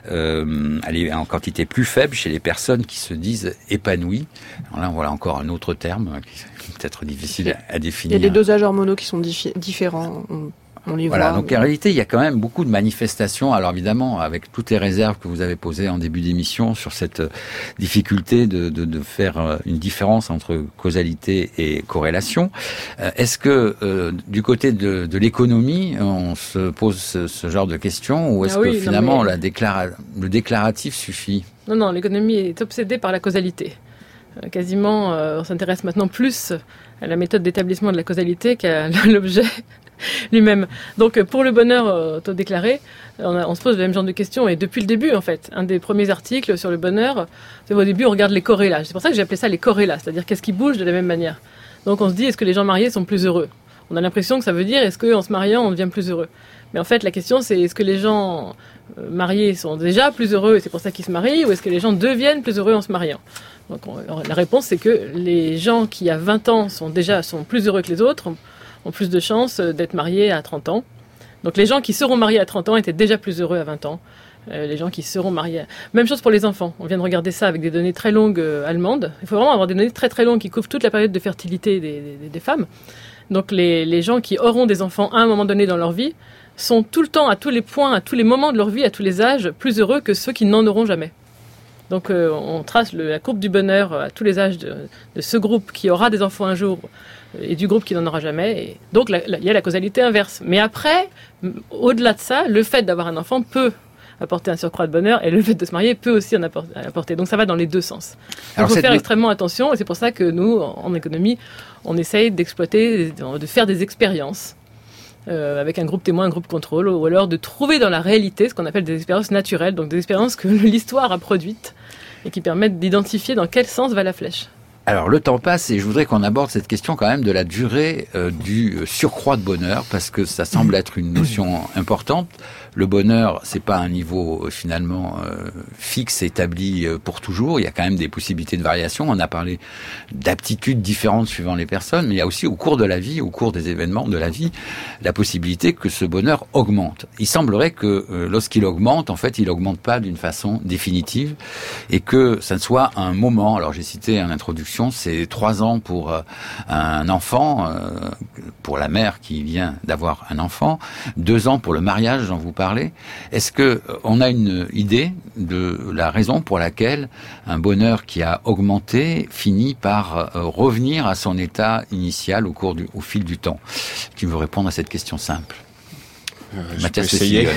euh, elle est en quantité plus faible chez les personnes qui se disent épanouies. Alors là, voilà encore un autre terme euh, qui est peut-être difficile à, à définir. Il y a des dosages hormonaux qui sont diffi- différents. On... On les voilà, voit, donc mais... en réalité, il y a quand même beaucoup de manifestations. Alors évidemment, avec toutes les réserves que vous avez posées en début d'émission sur cette difficulté de, de, de faire une différence entre causalité et corrélation, euh, est-ce que euh, du côté de, de l'économie, on se pose ce, ce genre de questions ou est-ce ah oui, que finalement mais... la déclara... le déclaratif suffit ? Non, non, l'économie est obsédée par la causalité. Euh, quasiment, euh, on s'intéresse maintenant plus à la méthode d'établissement de la causalité qu'à l'objet lui-même. Donc pour le bonheur autodéclaré, on, a, on se pose le même genre de questions et depuis le début en fait, un des premiers articles sur le bonheur, c'est au début on regarde les corrélats. C'est pour ça que j'ai appelé ça les corrélats, c'est-à-dire qu'est-ce qui bouge de la même manière. Donc on se dit est-ce que les gens mariés sont plus heureux ? On a l'impression que ça veut dire est-ce qu'en se mariant on devient plus heureux ? Mais en fait la question c'est est-ce que les gens mariés sont déjà plus heureux et c'est pour ça qu'ils se marient ou est-ce que les gens deviennent plus heureux en se mariant ? Donc on, la réponse c'est que les gens qui à vingt ans sont déjà sont plus heureux que les autres ont plus de chances d'être mariés à trente ans. Donc les gens qui seront mariés à trente ans étaient déjà plus heureux à vingt ans. Euh, les gens qui seront mariés... À... Même chose pour les enfants. On vient de regarder ça avec des données très longues euh, allemandes. Il faut vraiment avoir des données très très longues qui couvrent toute la période de fertilité des, des, des femmes. Donc les, les gens qui auront des enfants à un moment donné dans leur vie sont tout le temps, à tous les points, à tous les moments de leur vie, à tous les âges, plus heureux que ceux qui n'en auront jamais. Donc euh, on trace le, la courbe du bonheur à tous les âges de, de ce groupe qui aura des enfants un jour et du groupe qui n'en aura jamais. Et donc il y a la causalité inverse. Mais après, au-delà de ça, le fait d'avoir un enfant peut apporter un surcroît de bonheur et le fait de se marier peut aussi en apporter. Donc ça va dans les deux sens. Il faut faire extrêmement attention et c'est pour ça que nous, en économie, on essaye d'exploiter, de faire des expériences euh, avec un groupe témoin, un groupe contrôle, ou alors de trouver dans la réalité ce qu'on appelle des expériences naturelles, donc des expériences que l'histoire a produites et qui permettent d'identifier dans quel sens va la flèche. Alors le temps passe et je voudrais qu'on aborde cette question quand même de la durée euh, du surcroît de bonheur parce que ça semble être une notion importante. Le bonheur, c'est pas un niveau euh, finalement euh, fixe, établi euh, pour toujours. Il y a quand même des possibilités de variation. On a parlé d'aptitudes différentes suivant les personnes, mais il y a aussi au cours de la vie, au cours des événements de la vie, la possibilité que ce bonheur augmente. Il semblerait que euh, lorsqu'il augmente, en fait, il augmente pas d'une façon définitive et que ça ne soit un moment. Alors j'ai cité en introduction, c'est trois ans pour euh, un enfant, euh, pour la mère qui vient d'avoir un enfant, deux ans pour le mariage dont vous parlez. Est-ce que on a une idée de la raison pour laquelle un bonheur qui a augmenté finit par euh, revenir à son état initial au cours du, au fil du temps ? Qui veut répondre à cette question simple ? euh, Mathias, je peux essayer.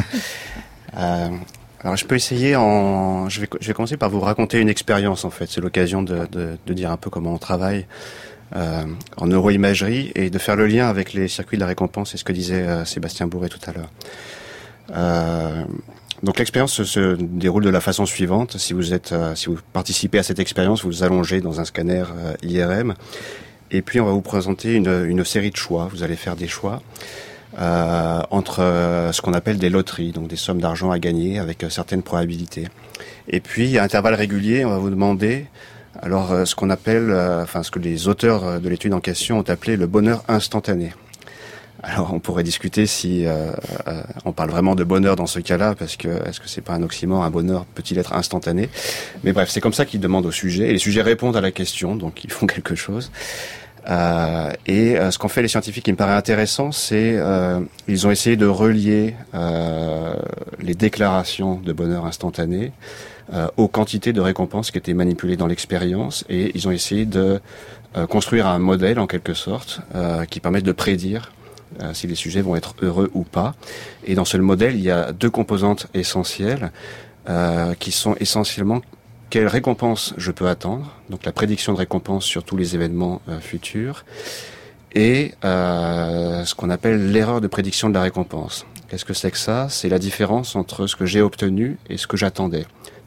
euh, alors je peux essayer en. Je vais, je vais commencer par vous raconter une expérience en fait. C'est l'occasion de, de, de dire un peu comment on travaille. Euh, en neuroimagerie et de faire le lien avec les circuits de la récompense et ce que disait euh, Sébastien Bourret tout à l'heure. Euh, donc l'expérience se, se déroule de la façon suivante. Si vous êtes, euh, si vous participez à cette expérience, vous vous allongez dans un scanner euh, I R M et puis on va vous présenter une, une série de choix. Vous allez faire des choix euh, entre euh, ce qu'on appelle des loteries, donc des sommes d'argent à gagner avec euh, certaines probabilités. Et puis à intervalles réguliers, on va vous demander alors euh, ce qu'on appelle, euh, enfin ce que les auteurs de l'étude en question ont appelé le bonheur instantané. Alors on pourrait discuter si euh, euh, on parle vraiment de bonheur dans ce cas-là, parce que est-ce que c'est pas un oxymore, un bonheur peut-il être instantané ? Mais bref, c'est comme ça qu'ils demandent au sujet, et les sujets répondent à la question, donc ils font quelque chose. Euh, et euh, ce qu'ont fait les scientifiques qui me paraît intéressant, c'est euh, ils ont essayé de relier euh, les déclarations de bonheur instantané euh, aux quantités de récompenses qui étaient manipulées dans l'expérience, et ils ont essayé de euh, construire un modèle en quelque sorte euh, qui permette de prédire euh, si les sujets vont être heureux ou pas. Et dans ce modèle, il y a deux composantes essentielles euh, qui sont essentiellement quelle récompense je peux attendre, donc la prédiction de récompense sur tous les événements euh, futurs, et euh, ce qu'on appelle l'erreur de prédiction de la récompense. Qu'est-ce que c'est que ça ? C'est la différence entre ce que j'ai obtenu et ce que j'attendais.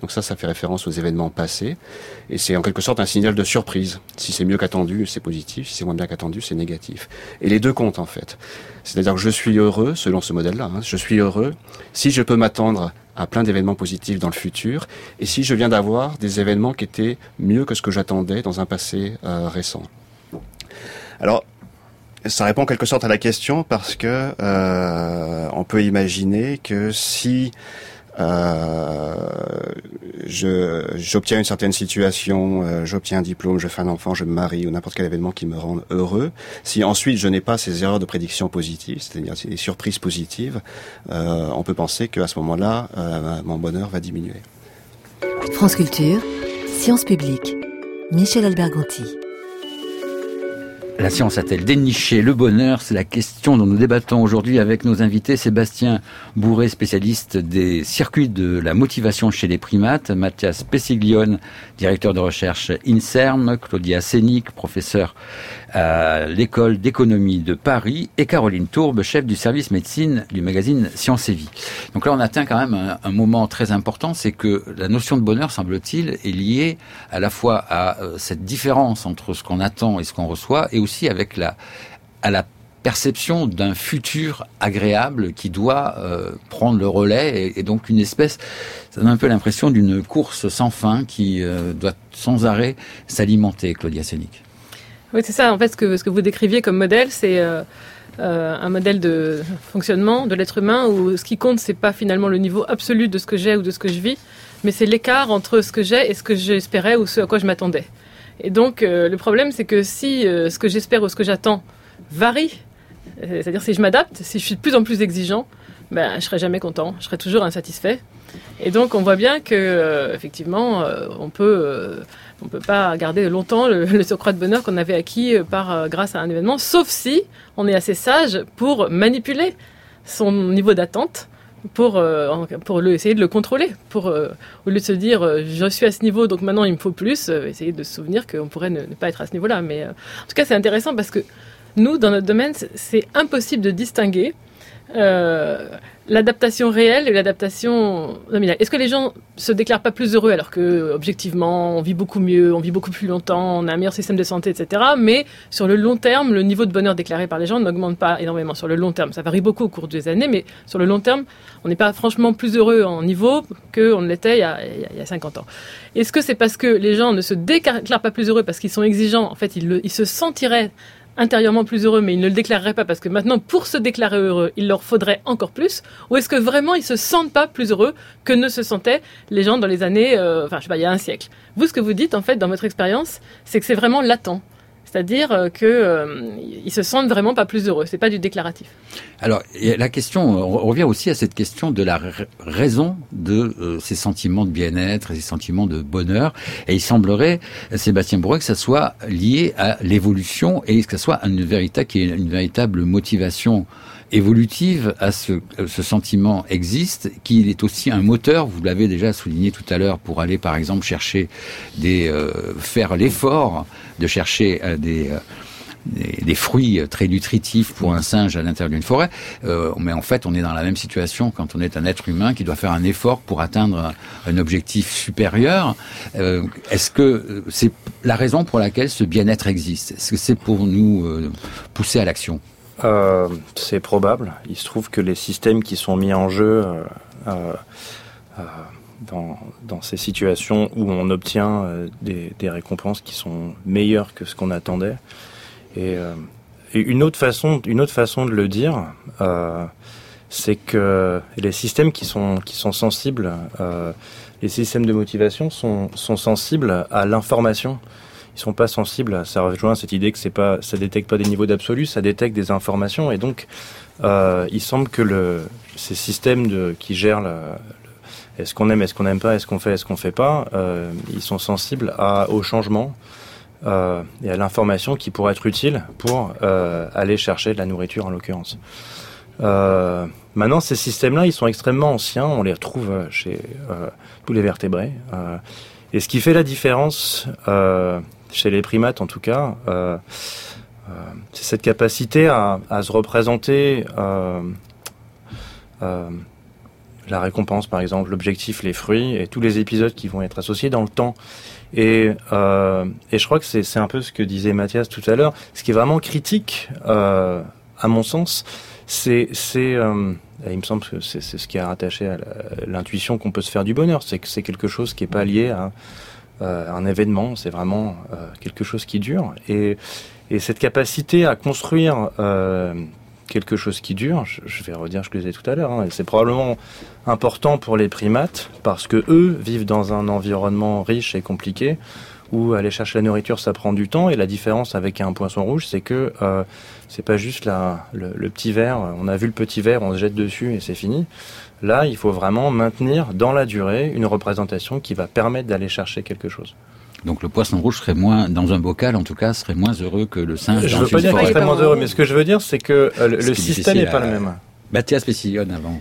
Donc ça, ça fait référence aux événements passés. Et c'est en quelque sorte un signal de surprise. Si c'est mieux qu'attendu, c'est positif. Si c'est moins bien qu'attendu, c'est négatif. Et les deux comptent, en fait. C'est-à-dire que je suis heureux, selon ce modèle-là, hein, je suis heureux si je peux m'attendre à plein d'événements positifs dans le futur, et si je viens d'avoir des événements qui étaient mieux que ce que j'attendais dans un passé euh, récent. Alors, ça répond en quelque sorte à la question parce que euh, on peut imaginer que si euh, je, j'obtiens une certaine situation, euh, j'obtiens un diplôme, je fais un enfant, je me marie ou n'importe quel événement qui me rend heureux, si ensuite je n'ai pas ces erreurs de prédiction positives, c'est-à-dire ces surprises positives, euh, on peut penser qu'à ce moment-là, euh, mon bonheur va diminuer. France Culture, Sciences publiques, Michel Alberganti. La science a-t-elle déniché le bonheur? C'est la question dont nous débattons aujourd'hui avec nos invités. Sébastien Bourret, spécialiste des circuits de la motivation chez les primates, Mathias Pessiglione, directeur de recherche INSERM, Claudia Sénic, professeur à l'école d'économie de Paris, et Caroline Tourbe, chef du service médecine du magazine Science et Vie. Donc là, on atteint quand même un, un moment très important, c'est que la notion de bonheur, semble-t-il, est liée à la fois à euh, cette différence entre ce qu'on attend et ce qu'on reçoit, et aussi avec la, à la perception d'un futur agréable qui doit euh, prendre le relais, et, et donc une espèce, ça donne un peu l'impression d'une course sans fin qui euh, doit sans arrêt s'alimenter, Claudia Sénic. Oui, c'est ça. En fait, ce que, ce que vous décriviez comme modèle, c'est euh, euh, un modèle de fonctionnement de l'être humain où ce qui compte, c'est pas finalement le niveau absolu de ce que j'ai ou de ce que je vis, mais c'est l'écart entre ce que j'ai et ce que j'espérais ou ce à quoi je m'attendais. Et donc, euh, le problème, c'est que si euh, ce que j'espère ou ce que j'attends varie, euh, c'est-à-dire si je m'adapte, si je suis de plus en plus exigeant, ben, je serai jamais content, je serai toujours insatisfait. Et donc, on voit bien que, euh, effectivement, euh, on peut, euh, on peut pas garder longtemps le, le surcroît de bonheur qu'on avait acquis par, euh, grâce à un événement, sauf si on est assez sage pour manipuler son niveau d'attente, pour, euh, pour le, essayer de le contrôler, pour, euh, au lieu de se dire euh, je suis à ce niveau donc maintenant il me faut plus, euh, essayer de se souvenir qu'on pourrait ne, ne pas être à ce niveau-là. Mais euh, en tout cas c'est intéressant parce que nous dans notre domaine c'est impossible de distinguer euh, l'adaptation réelle et l'adaptation nominale. Est-ce que les gens se déclarent pas plus heureux alors que objectivement on vit beaucoup mieux, on vit beaucoup plus longtemps, on a un meilleur système de santé, et cetera. Mais sur le long terme, le niveau de bonheur déclaré par les gens n'augmente pas énormément. Sur le long terme, ça varie beaucoup au cours des années, mais sur le long terme, on n'est pas franchement plus heureux en niveau qu'on ne l'était il y, a, il y a cinquante ans. Est-ce que c'est parce que les gens ne se déclarent pas plus heureux parce qu'ils sont exigeants? En fait, ils, le, ils se sentiraient intérieurement plus heureux, mais ils ne le déclareraient pas parce que maintenant, pour se déclarer heureux, il leur faudrait encore plus? Ou est-ce que vraiment ils se sentent pas plus heureux que ne se sentaient les gens dans les années, euh, enfin, je sais pas, il y a un siècle? Vous, ce que vous dites, en fait, dans votre expérience, c'est que c'est vraiment latent. C'est-à-dire qu'ils euh, se sentent vraiment pas plus heureux. C'est pas du déclaratif. Alors, la question, on revient aussi à cette question de la raison de euh, ces sentiments de bien-être et ces sentiments de bonheur. Et il semblerait, Sébastien Bourret, que ça soit lié à l'évolution et que ça soit une véritable, qui est une véritable motivation évolutive à ce, ce sentiment existe, qu'il est aussi un moteur, vous l'avez déjà souligné tout à l'heure, pour aller par exemple chercher des, euh, faire l'effort de chercher euh, des, euh, des, des fruits très nutritifs pour un singe à l'intérieur d'une forêt, euh, mais en fait on est dans la même situation quand on est un être humain qui doit faire un effort pour atteindre un, un objectif supérieur. Euh, est-ce que c'est la raison pour laquelle ce bien-être existe? Est-ce que c'est pour nous euh, pousser à l'action? Euh, c'est probable. Il se trouve que les systèmes qui sont mis en jeu euh, euh, euh, dans, dans ces situations où on obtient euh, des, des récompenses qui sont meilleures que ce qu'on attendait. Et, euh, et une autre façon, une autre façon de le dire, euh, c'est que les systèmes qui sont qui sont sensibles, euh, les systèmes de motivation sont sont sensibles à l'information. Ils sont pas sensibles, ça rejoint cette idée que c'est pas, ça détecte pas des niveaux d'absolu, ça détecte des informations, et donc euh, il semble que le, ces systèmes de, qui gèrent la, le, est-ce qu'on aime, est-ce qu'on n'aime pas, est-ce qu'on fait, est-ce qu'on fait pas, euh, ils sont sensibles à, au changement euh, et à l'information qui pourrait être utile pour euh, aller chercher de la nourriture en l'occurrence. Euh, maintenant, ces systèmes-là, ils sont extrêmement anciens, on les retrouve chez euh, tous les vertébrés, euh, et ce qui fait la différence euh, chez les primates en tout cas, euh, euh, c'est cette capacité à, à se représenter euh, euh, la récompense par exemple, l'objectif, les fruits et tous les épisodes qui vont être associés dans le temps. Et, euh, et je crois que c'est, c'est un peu ce que disait Mathias tout à l'heure. Ce qui est vraiment critique, euh, à mon sens, c'est, c'est euh, il me semble que c'est, c'est ce qui est rattaché à la, l'intuition qu'on peut se faire du bonheur. C'est que c'est quelque chose qui est pas lié à, euh, un événement. C'est vraiment euh, quelque chose qui dure. Et, et cette capacité à construire euh, quelque chose qui dure, je, je vais redire ce que je disais tout à l'heure, hein, c'est probablement important pour les primates parce que eux vivent dans un environnement riche et compliqué où aller chercher la nourriture ça prend du temps, et la différence avec un poisson rouge c'est que euh, c'est pas juste la, le, le petit ver, on a vu le petit ver, on se jette dessus et c'est fini. Là il faut vraiment maintenir dans la durée une représentation qui va permettre d'aller chercher quelque chose. Donc le poisson rouge serait moins, dans un bocal en tout cas, serait moins heureux que le singe je dans veux une pas dire forêt. extrêmement heureux, mais ce que je veux dire c'est que euh, le, le système n'est pas à... le même. Mathias Pessillon avant.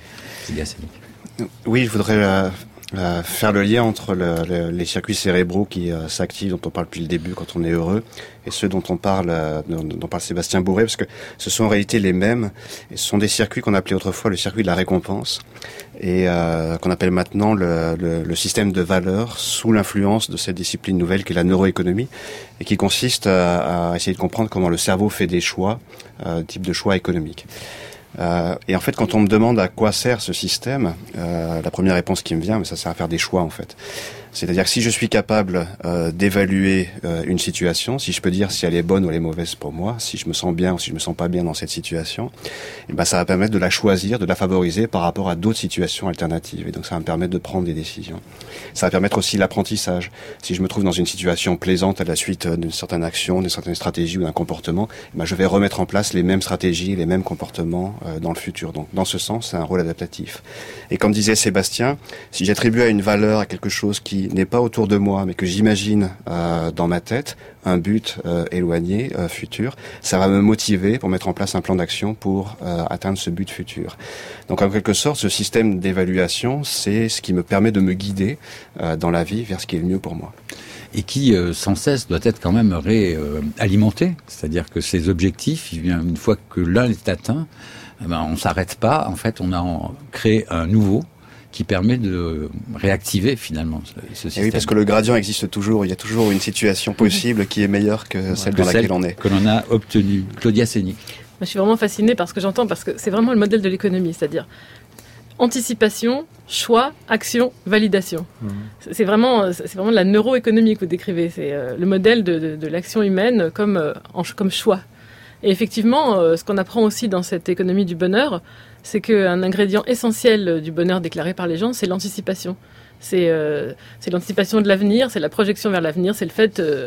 Oui, je voudrais euh, euh, faire le lien entre le, le, les circuits cérébraux qui euh, s'activent, dont on parle depuis le début quand on est heureux, et ceux dont on parle, euh, dont, dont parle Sébastien Bourret, parce que ce sont en réalité les mêmes. Et ce sont des circuits qu'on appelait autrefois le circuit de la récompense, et euh, qu'on appelle maintenant le, le, le système de valeurs sous l'influence de cette discipline nouvelle qui est la neuroéconomie, et qui consiste à, à essayer de comprendre comment le cerveau fait des choix, euh, type de choix économiques. Euh, et en fait, quand on me demande à quoi sert ce système, euh, la première réponse qui me vient, mais ça sert à faire des choix en fait. C'est-à-dire que si je suis capable euh, d'évaluer euh, une situation, si je peux dire si elle est bonne ou elle est mauvaise pour moi, si je me sens bien ou si je me sens pas bien dans cette situation, et ben ça va permettre de la choisir, de la favoriser par rapport à d'autres situations alternatives. Et donc ça va me permettre de prendre des décisions. Ça va permettre aussi l'apprentissage. Si je me trouve dans une situation plaisante à la suite d'une certaine action, d'une certaine stratégie ou d'un comportement, ben je vais remettre en place les mêmes stratégies, les mêmes comportements euh, dans le futur. Donc dans ce sens, c'est un rôle adaptatif. Et comme disait Sébastien, si j'attribue à une valeur, à quelque chose qui n'est pas autour de moi, mais que j'imagine euh, dans ma tête, un but euh, éloigné, euh, futur, ça va me motiver pour mettre en place un plan d'action pour euh, atteindre ce but futur. Donc en quelque sorte, ce système d'évaluation, c'est ce qui me permet de me guider euh, dans la vie vers ce qui est le mieux pour moi. Et qui, euh, sans cesse, doit être quand même réalimenté. Euh, C'est-à-dire que ces objectifs, une fois que l'un est atteint, eh ben, on s'arrête pas. En fait, on a en créé un nouveau qui permet de réactiver finalement ce, ce système. Et oui, parce que le gradient existe toujours. Il y a toujours une situation possible qui est meilleure que ouais, celle que dans laquelle celle on est. Que l'on a obtenue. Claudia Sénic. Je suis vraiment fascinée par ce que j'entends, parce que c'est vraiment le modèle de l'économie, c'est-à-dire anticipation, choix, action, validation. Mmh. C'est vraiment, c'est vraiment de la neuroéconomie que vous décrivez. C'est euh, le modèle de, de, de l'action humaine comme, euh, en, comme choix. Et effectivement, euh, ce qu'on apprend aussi dans cette économie du bonheur, c'est qu'un ingrédient essentiel du bonheur déclaré par les gens, c'est l'anticipation. C'est, euh, c'est l'anticipation de l'avenir, c'est la projection vers l'avenir, c'est le fait euh,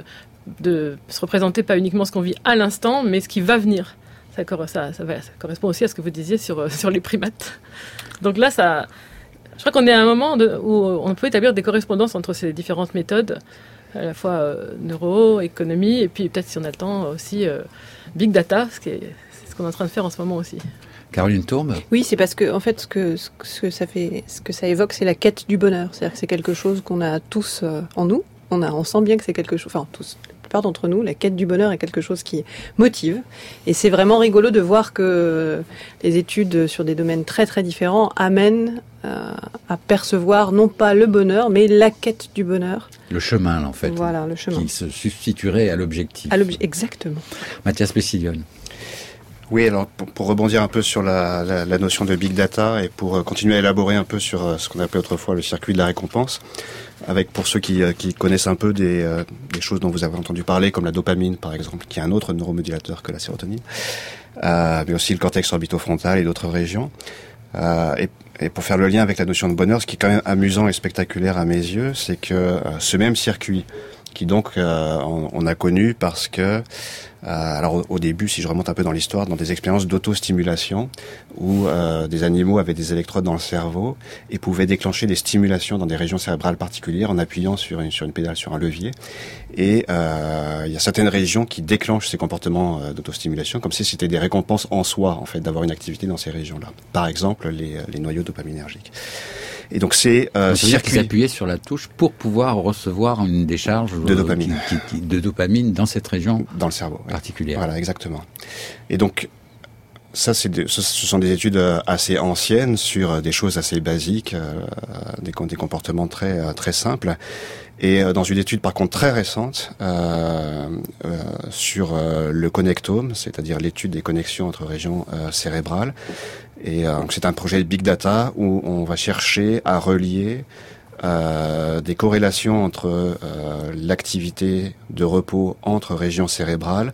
de se représenter pas uniquement ce qu'on vit à l'instant, mais ce qui va venir. Ça, ça, ça, va, ça correspond aussi à ce que vous disiez sur, sur les primates. Donc là, ça, je crois qu'on est à un moment de, où on peut établir des correspondances entre ces différentes méthodes, à la fois euh, neuro, économie, et puis peut-être si on a le temps aussi euh, big data, ce, qui est, c'est ce qu'on est en train de faire en ce moment aussi. Caroline Tourbe. Oui, c'est parce que en fait, ce que, ce que ça fait, ce que ça évoque, c'est la quête du bonheur. C'est-à-dire que c'est quelque chose qu'on a tous euh, en nous. On a, on sent bien que c'est quelque chose. Enfin, tous. La plupart d'entre nous, la quête du bonheur est quelque chose qui motive. Et c'est vraiment rigolo de voir que les études sur des domaines très très différents amènent euh, à percevoir non pas le bonheur, mais la quête du bonheur. Le chemin, en fait. Voilà, le chemin. Qui se substituerait à l'objectif. À l'obje- Exactement. Mathias Pessillon. Oui, alors pour, pour rebondir un peu sur la, la, la notion de big data et pour continuer à élaborer un peu sur ce qu'on appelait autrefois le circuit de la récompense, avec pour ceux qui, qui connaissent un peu des, euh, des choses dont vous avez entendu parler, comme la dopamine par exemple, qui est un autre neuromodulateur que la sérotonine, euh, mais aussi le cortex orbitofrontal et d'autres régions. Euh, et, et pour faire le lien avec la notion de bonheur, ce qui est quand même amusant et spectaculaire à mes yeux, c'est que euh, ce même circuit, qui donc euh, on, on a connu parce que Euh, alors au, au début, si je remonte un peu dans l'histoire, dans des expériences d'autostimulation où euh, des animaux avaient des électrodes dans le cerveau et pouvaient déclencher des stimulations dans des régions cérébrales particulières en appuyant sur une, sur une pédale, sur un levier. Et euh, il y a certaines régions qui déclenchent ces comportements euh, d'autostimulation comme si c'était des récompenses en soi, en fait, d'avoir une activité dans ces régions-là. Par exemple, les, les noyaux dopaminergiques. Et donc c'est euh, donc, c'est-à-dire qu'ils appuyaient sur la touche pour pouvoir recevoir une décharge de euh, dopamine, qui, qui, qui, de dopamine dans cette région dans le cerveau particulière. Oui. Voilà, exactement. Et donc ça, c'est des, ce, ce sont des études assez anciennes sur des choses assez basiques, euh, des, des comportements très très simples. Et dans une étude par contre très récente euh, euh, sur euh, le connectome, c'est-à-dire l'étude des connexions entre régions euh, cérébrales. Et euh, c'est un projet de big data où on va chercher à relier euh, des corrélations entre euh, l'activité de repos entre régions cérébrales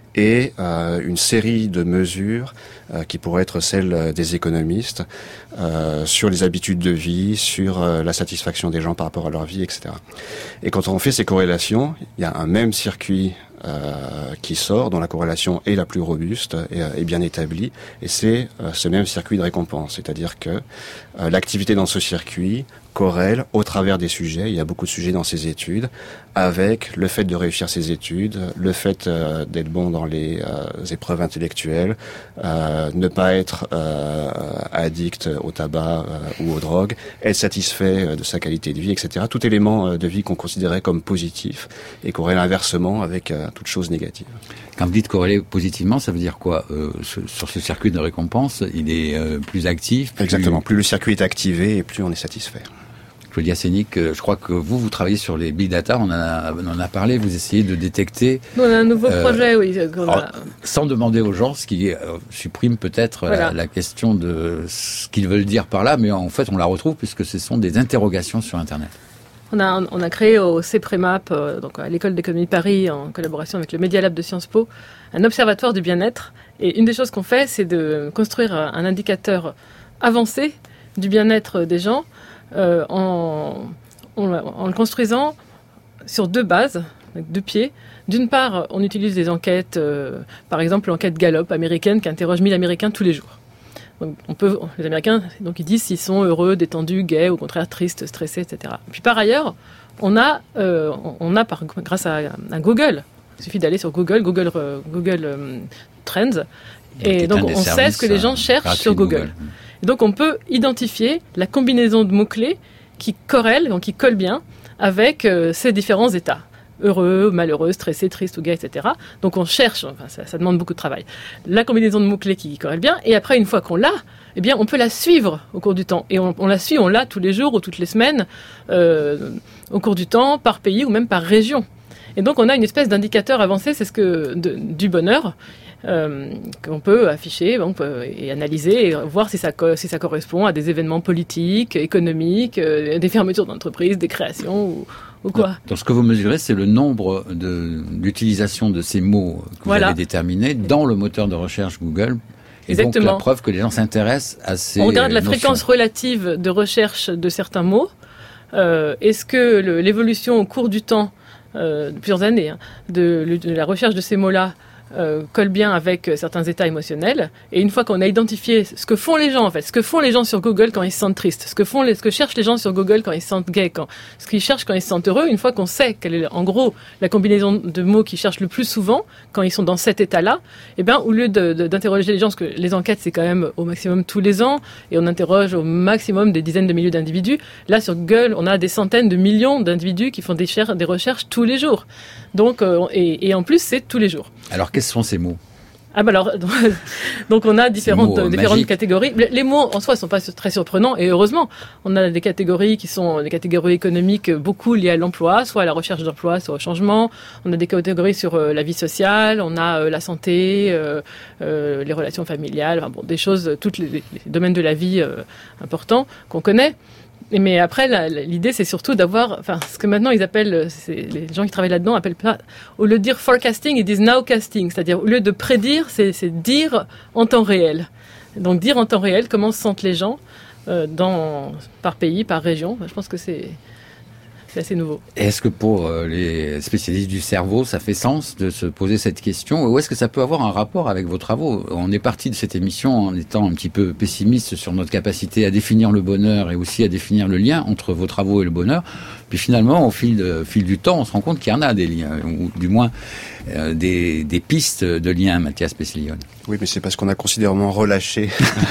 et euh, une série de mesures euh, qui pourraient être celles des économistes euh, sur les habitudes de vie, sur euh, la satisfaction des gens par rapport à leur vie, et cetera. Et quand on fait ces corrélations, il y a un même circuit euh, qui sort, dont la corrélation est la plus robuste et, et bien établie, et c'est euh, ce même circuit de récompense, c'est-à-dire que euh, l'activité dans ce circuit corrèle au travers des sujets, il y a beaucoup de sujets dans ces études, avec le fait de réussir ses études, le fait euh, d'être bon dans les euh, épreuves intellectuelles, euh, ne pas être euh, addict au tabac euh, ou aux drogues, être satisfait de sa qualité de vie, et cetera. Tout élément de vie qu'on considérait comme positif et corrèle inversement avec euh, toute chose négative. Quand vous dites corréler positivement, ça veut dire quoi euh, ce, sur ce circuit de récompense, il est euh, plus actif plus... Exactement. Plus le circuit est activé et plus on est satisfait. Claudia Sénic, je crois que vous, vous travaillez sur les big data, on en a, on en a parlé, vous essayez de détecter... On a un nouveau euh, projet, oui. On a... Sans demander aux gens, ce qui euh, supprime peut-être voilà. la, la question de ce qu'ils veulent dire par là, mais en fait on la retrouve puisque ce sont des interrogations sur Internet. On a, on a créé au CEPREMAP, euh, donc à l'École d'économie de Paris, en collaboration avec le Media Lab de Sciences Po, un observatoire du bien-être. Et une des choses qu'on fait, c'est de construire un indicateur avancé du bien-être des gens, Euh, en, en, en le construisant sur deux bases, avec deux pieds. D'une part, on utilise des enquêtes, euh, par exemple l'enquête Gallup américaine qui interroge mille Américains tous les jours. Donc, on peut, les Américains, donc ils disent s'ils sont heureux, détendus, gays, au contraire tristes, stressés, et cetera. Puis par ailleurs, on a, euh, on a par, grâce à, à Google, il suffit d'aller sur Google, Google, euh, Google euh, Trends, et donc on sait ce que les gens cherchent sur Google. Google. Et donc on peut identifier la combinaison de mots-clés qui corrèlent, donc qui collent bien avec euh, ces différents états. Heureux, malheureux, stressé, triste ou gay, et cetera. Donc on cherche, enfin ça, ça demande beaucoup de travail, la combinaison de mots-clés qui corrèle bien. Et après, une fois qu'on l'a, eh bien on peut la suivre au cours du temps. Et on, on la suit, on l'a tous les jours ou toutes les semaines, euh, au cours du temps, par pays ou même par région. Et donc on a une espèce d'indicateur avancé, c'est ce que de, du bonheur. Euh, qu'on peut afficher on peut, et analyser et voir si ça, co- si ça correspond à des événements politiques, économiques, euh, des fermetures d'entreprises, des créations ou, ou quoi. Donc ce que vous mesurez, c'est le nombre de, d'utilisation de ces mots que voilà. vous avez déterminés dans le moteur de recherche Google. Et exactement. Donc la preuve que les gens s'intéressent à ces On regarde la notions. fréquence relative de recherche de certains mots. Euh, est-ce que le, l'évolution au cours du temps, euh, de plusieurs années, hein, de, de la recherche de ces mots-là Euh, colle bien avec euh, certains états émotionnels. Et une fois qu'on a identifié ce que font les gens, en fait, ce que font les gens sur Google quand ils se sentent tristes, ce que font les, ce que cherchent les gens sur Google quand ils se sentent gays, quand, ce qu'ils cherchent quand ils se sentent heureux, une fois qu'on sait quelle est, en gros, la combinaison de mots qu'ils cherchent le plus souvent quand ils sont dans cet état-là, eh bien, au lieu de, de, d'interroger les gens, parce que les enquêtes, c'est quand même au maximum tous les ans, et on interroge au maximum des dizaines de milliers d'individus. Là, sur Google, on a des centaines de millions d'individus qui font des, cher- des recherches tous les jours. Donc, euh, et, et en plus, c'est tous les jours. Alors, quels sont ces mots ? Ah bah alors, donc on a différentes, mots, euh, différentes magiques. catégories. Les mots en soi ne sont pas très surprenants, et heureusement, on a des catégories qui sont des catégories économiques beaucoup liées à l'emploi, soit à la recherche d'emploi, soit au changement. On a des catégories sur euh, la vie sociale, on a euh, la santé, euh, euh, les relations familiales, enfin bon, des choses, tous les, les domaines de la vie euh, importants qu'on connaît. Mais après, la, la, l'idée, c'est surtout d'avoir, enfin, ce que maintenant ils appellent, c'est, les gens qui travaillent là-dedans appellent pas, au lieu de dire forecasting, ils disent nowcasting, c'est-à-dire au lieu de prédire, c'est, c'est dire en temps réel. Donc dire en temps réel comment se sentent les gens euh, dans, par pays, par région. Je pense que c'est, c'est assez nouveau. Est-ce que pour euh, les spécialistes du cerveau, ça fait sens de se poser cette question ? Ou est-ce que ça peut avoir un rapport avec vos travaux ? On est parti de cette émission en étant un petit peu pessimiste sur notre capacité à définir le bonheur et aussi à définir le lien entre vos travaux et le bonheur. Puis finalement, au fil, de, au fil du temps, on se rend compte qu'il y en a des liens, ou du moins euh, des, des pistes de liens, Mathias Peslion. Oui, mais c'est parce qu'on a considérablement relâché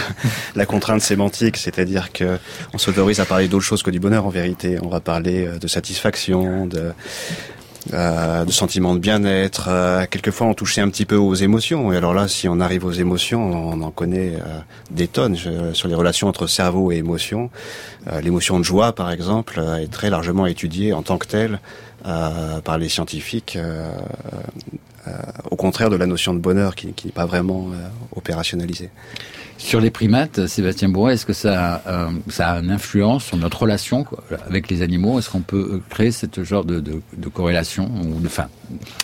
la contrainte sémantique, c'est-à-dire que on s'autorise à parler d'autre chose que du bonheur en vérité. On va parler de satisfaction, de euh, de sentiments de bien-être. Euh, quelquefois, on touchait un petit peu aux émotions. Et alors là, si on arrive aux émotions, on en connaît euh, des tonnes je, sur les relations entre cerveau et émotion. Euh, l'émotion de joie, par exemple, euh, est très largement étudiée en tant que telle euh, par les scientifiques. Euh, euh, au contraire de la notion de bonheur qui, qui n'est pas vraiment euh, opérationnalisée. Sur les primates, Sébastien Bourret, est-ce que ça, euh, ça a une influence sur notre relation quoi, avec les animaux? Est-ce qu'on peut créer ce genre de, de, de corrélation ou de, enfin,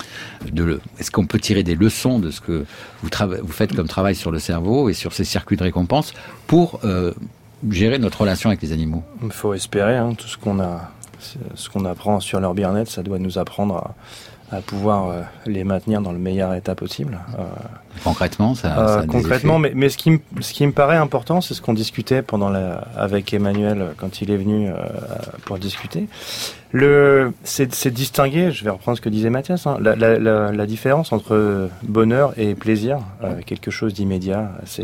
de, est-ce qu'on peut tirer des leçons de ce que vous, trava- vous faites comme travail sur le cerveau et sur ces circuits de récompense pour euh, gérer notre relation avec les animaux? Il faut espérer, hein, tout ce qu'on a, ce qu'on apprend sur leur bien-être, ça doit nous apprendre à à pouvoir euh, les maintenir dans le meilleur état possible. Euh, concrètement, ça, euh, ça a concrètement, mais, mais ce qui me ce qui me paraît important, c'est ce qu'on discutait pendant la, avec Emmanuel quand il est venu euh, pour discuter. Le, c'est, c'est distinguer, je vais reprendre ce que disait Mathias, hein, la, la, la, la différence entre bonheur et plaisir, euh, quelque chose d'immédiat, assez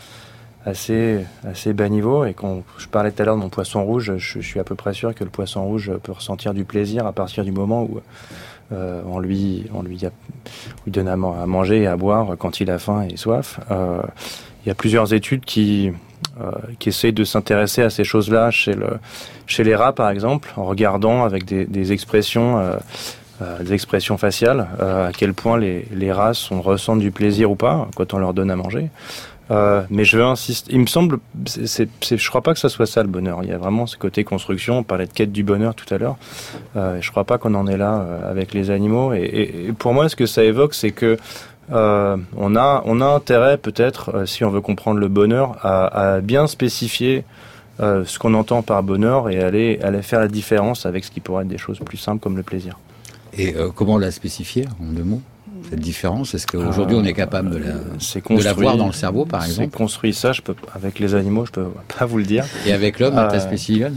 assez assez bas niveau. Et quand je parlais tout à l'heure de mon poisson rouge, je, je suis à peu près sûr que le poisson rouge peut ressentir du plaisir à partir du moment où Euh, on lui, on lui, a, lui donne à, à manger et à boire quand il a faim et soif. Euh, il y a plusieurs études qui, euh, qui essayent de s'intéresser à ces choses-là chez, le, chez les rats, par exemple, en regardant avec des, des expressions, euh, euh, des expressions faciales, euh, à quel point les, les rats sont, ressentent du plaisir ou pas quand on leur donne à manger. Euh, mais je veux insister, il me semble, c'est, c'est, c'est, je crois pas que ça soit ça le bonheur. Il y a vraiment ce côté construction. On parlait de quête du bonheur tout à l'heure. Euh, je crois pas qu'on en est là euh, avec les animaux. Et, et, et pour moi, ce que ça évoque, c'est que euh, on a, on a intérêt peut-être, euh, si on veut comprendre le bonheur, à, à bien spécifier euh, ce qu'on entend par bonheur et aller, aller faire la différence avec ce qui pourrait être des choses plus simples comme le plaisir. Et euh, comment la spécifier en deux mots? Cette différence, est-ce qu'aujourd'hui on est capable de la, de la voir dans le cerveau, par exemple? C'est construit ça, je peux, avec les animaux, je peux pas vous le dire. Et avec l'homme, euh, Mathias Pessillion?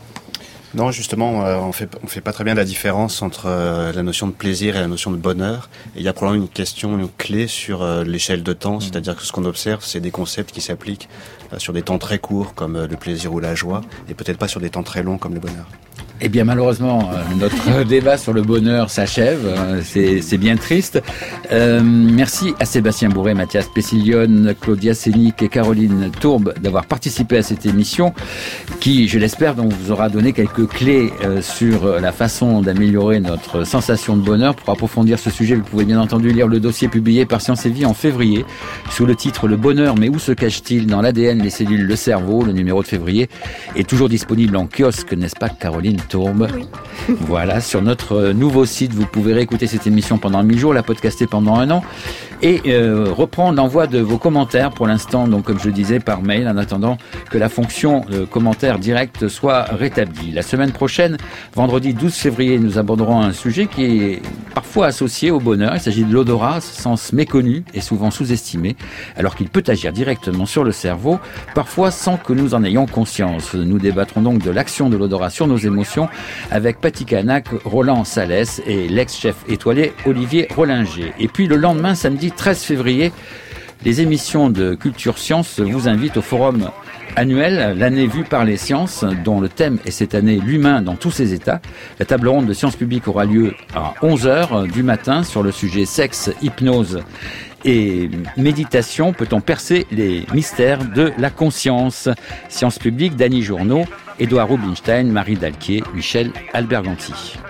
Non, justement, euh, on fait on fait pas très bien la différence entre euh, la notion de plaisir et la notion de bonheur. Et il y a probablement une question une clé sur euh, l'échelle de temps, mmh. c'est-à-dire que ce qu'on observe, c'est des concepts qui s'appliquent euh, sur des temps très courts, comme euh, le plaisir ou la joie, et peut-être pas sur des temps très longs, comme le bonheur. Eh bien, malheureusement, euh, notre débat sur le bonheur s'achève. Euh, c'est, c'est bien triste. Euh, merci à Sébastien Bourret, Mathias Pessillion, Claudia Sénic et Caroline Tourbe d'avoir participé à cette émission qui, je l'espère, donc, vous aura donné quelques clés euh, sur la façon d'améliorer notre sensation de bonheur. Pour approfondir ce sujet, vous pouvez bien entendu lire le dossier publié par Science et Vie en février sous le titre « Le bonheur, mais où se cache-t-il dans l'A D N, les cellules, le cerveau ?» Le numéro de février est toujours disponible en kiosque, n'est-ce pas, Caroline Tourbe? Oui. Voilà, sur notre nouveau site, vous pouvez réécouter cette émission pendant mille jours, la podcaster pendant un an et euh, reprendre l'envoi de vos commentaires pour l'instant, donc comme je le disais, par mail, en attendant que la fonction de commentaire direct soit rétablie. La semaine prochaine, vendredi douze février, nous aborderons un sujet qui est parfois associé au bonheur. Il s'agit de l'odorat, sens méconnu et souvent sous-estimé, alors qu'il peut agir directement sur le cerveau, parfois sans que nous en ayons conscience. Nous débattrons donc de l'action de l'odorat sur nos émotions avec Paty Canac, Roland Salès et l'ex-chef étoilé Olivier Rollinger. Et puis le lendemain, samedi treize février, les émissions de Culture Science vous invitent au forum annuel L'année vue par les sciences, dont le thème est cette année l'humain dans tous ses états. La table ronde de Sciences Publiques aura lieu à onze heures du matin sur le sujet sexe, hypnose et méditation. Peut-on percer les mystères de la conscience? Sciences Publiques, Dany Journeau, Édouard Rubinstein, Marie Dalquier, Michel Alberganti.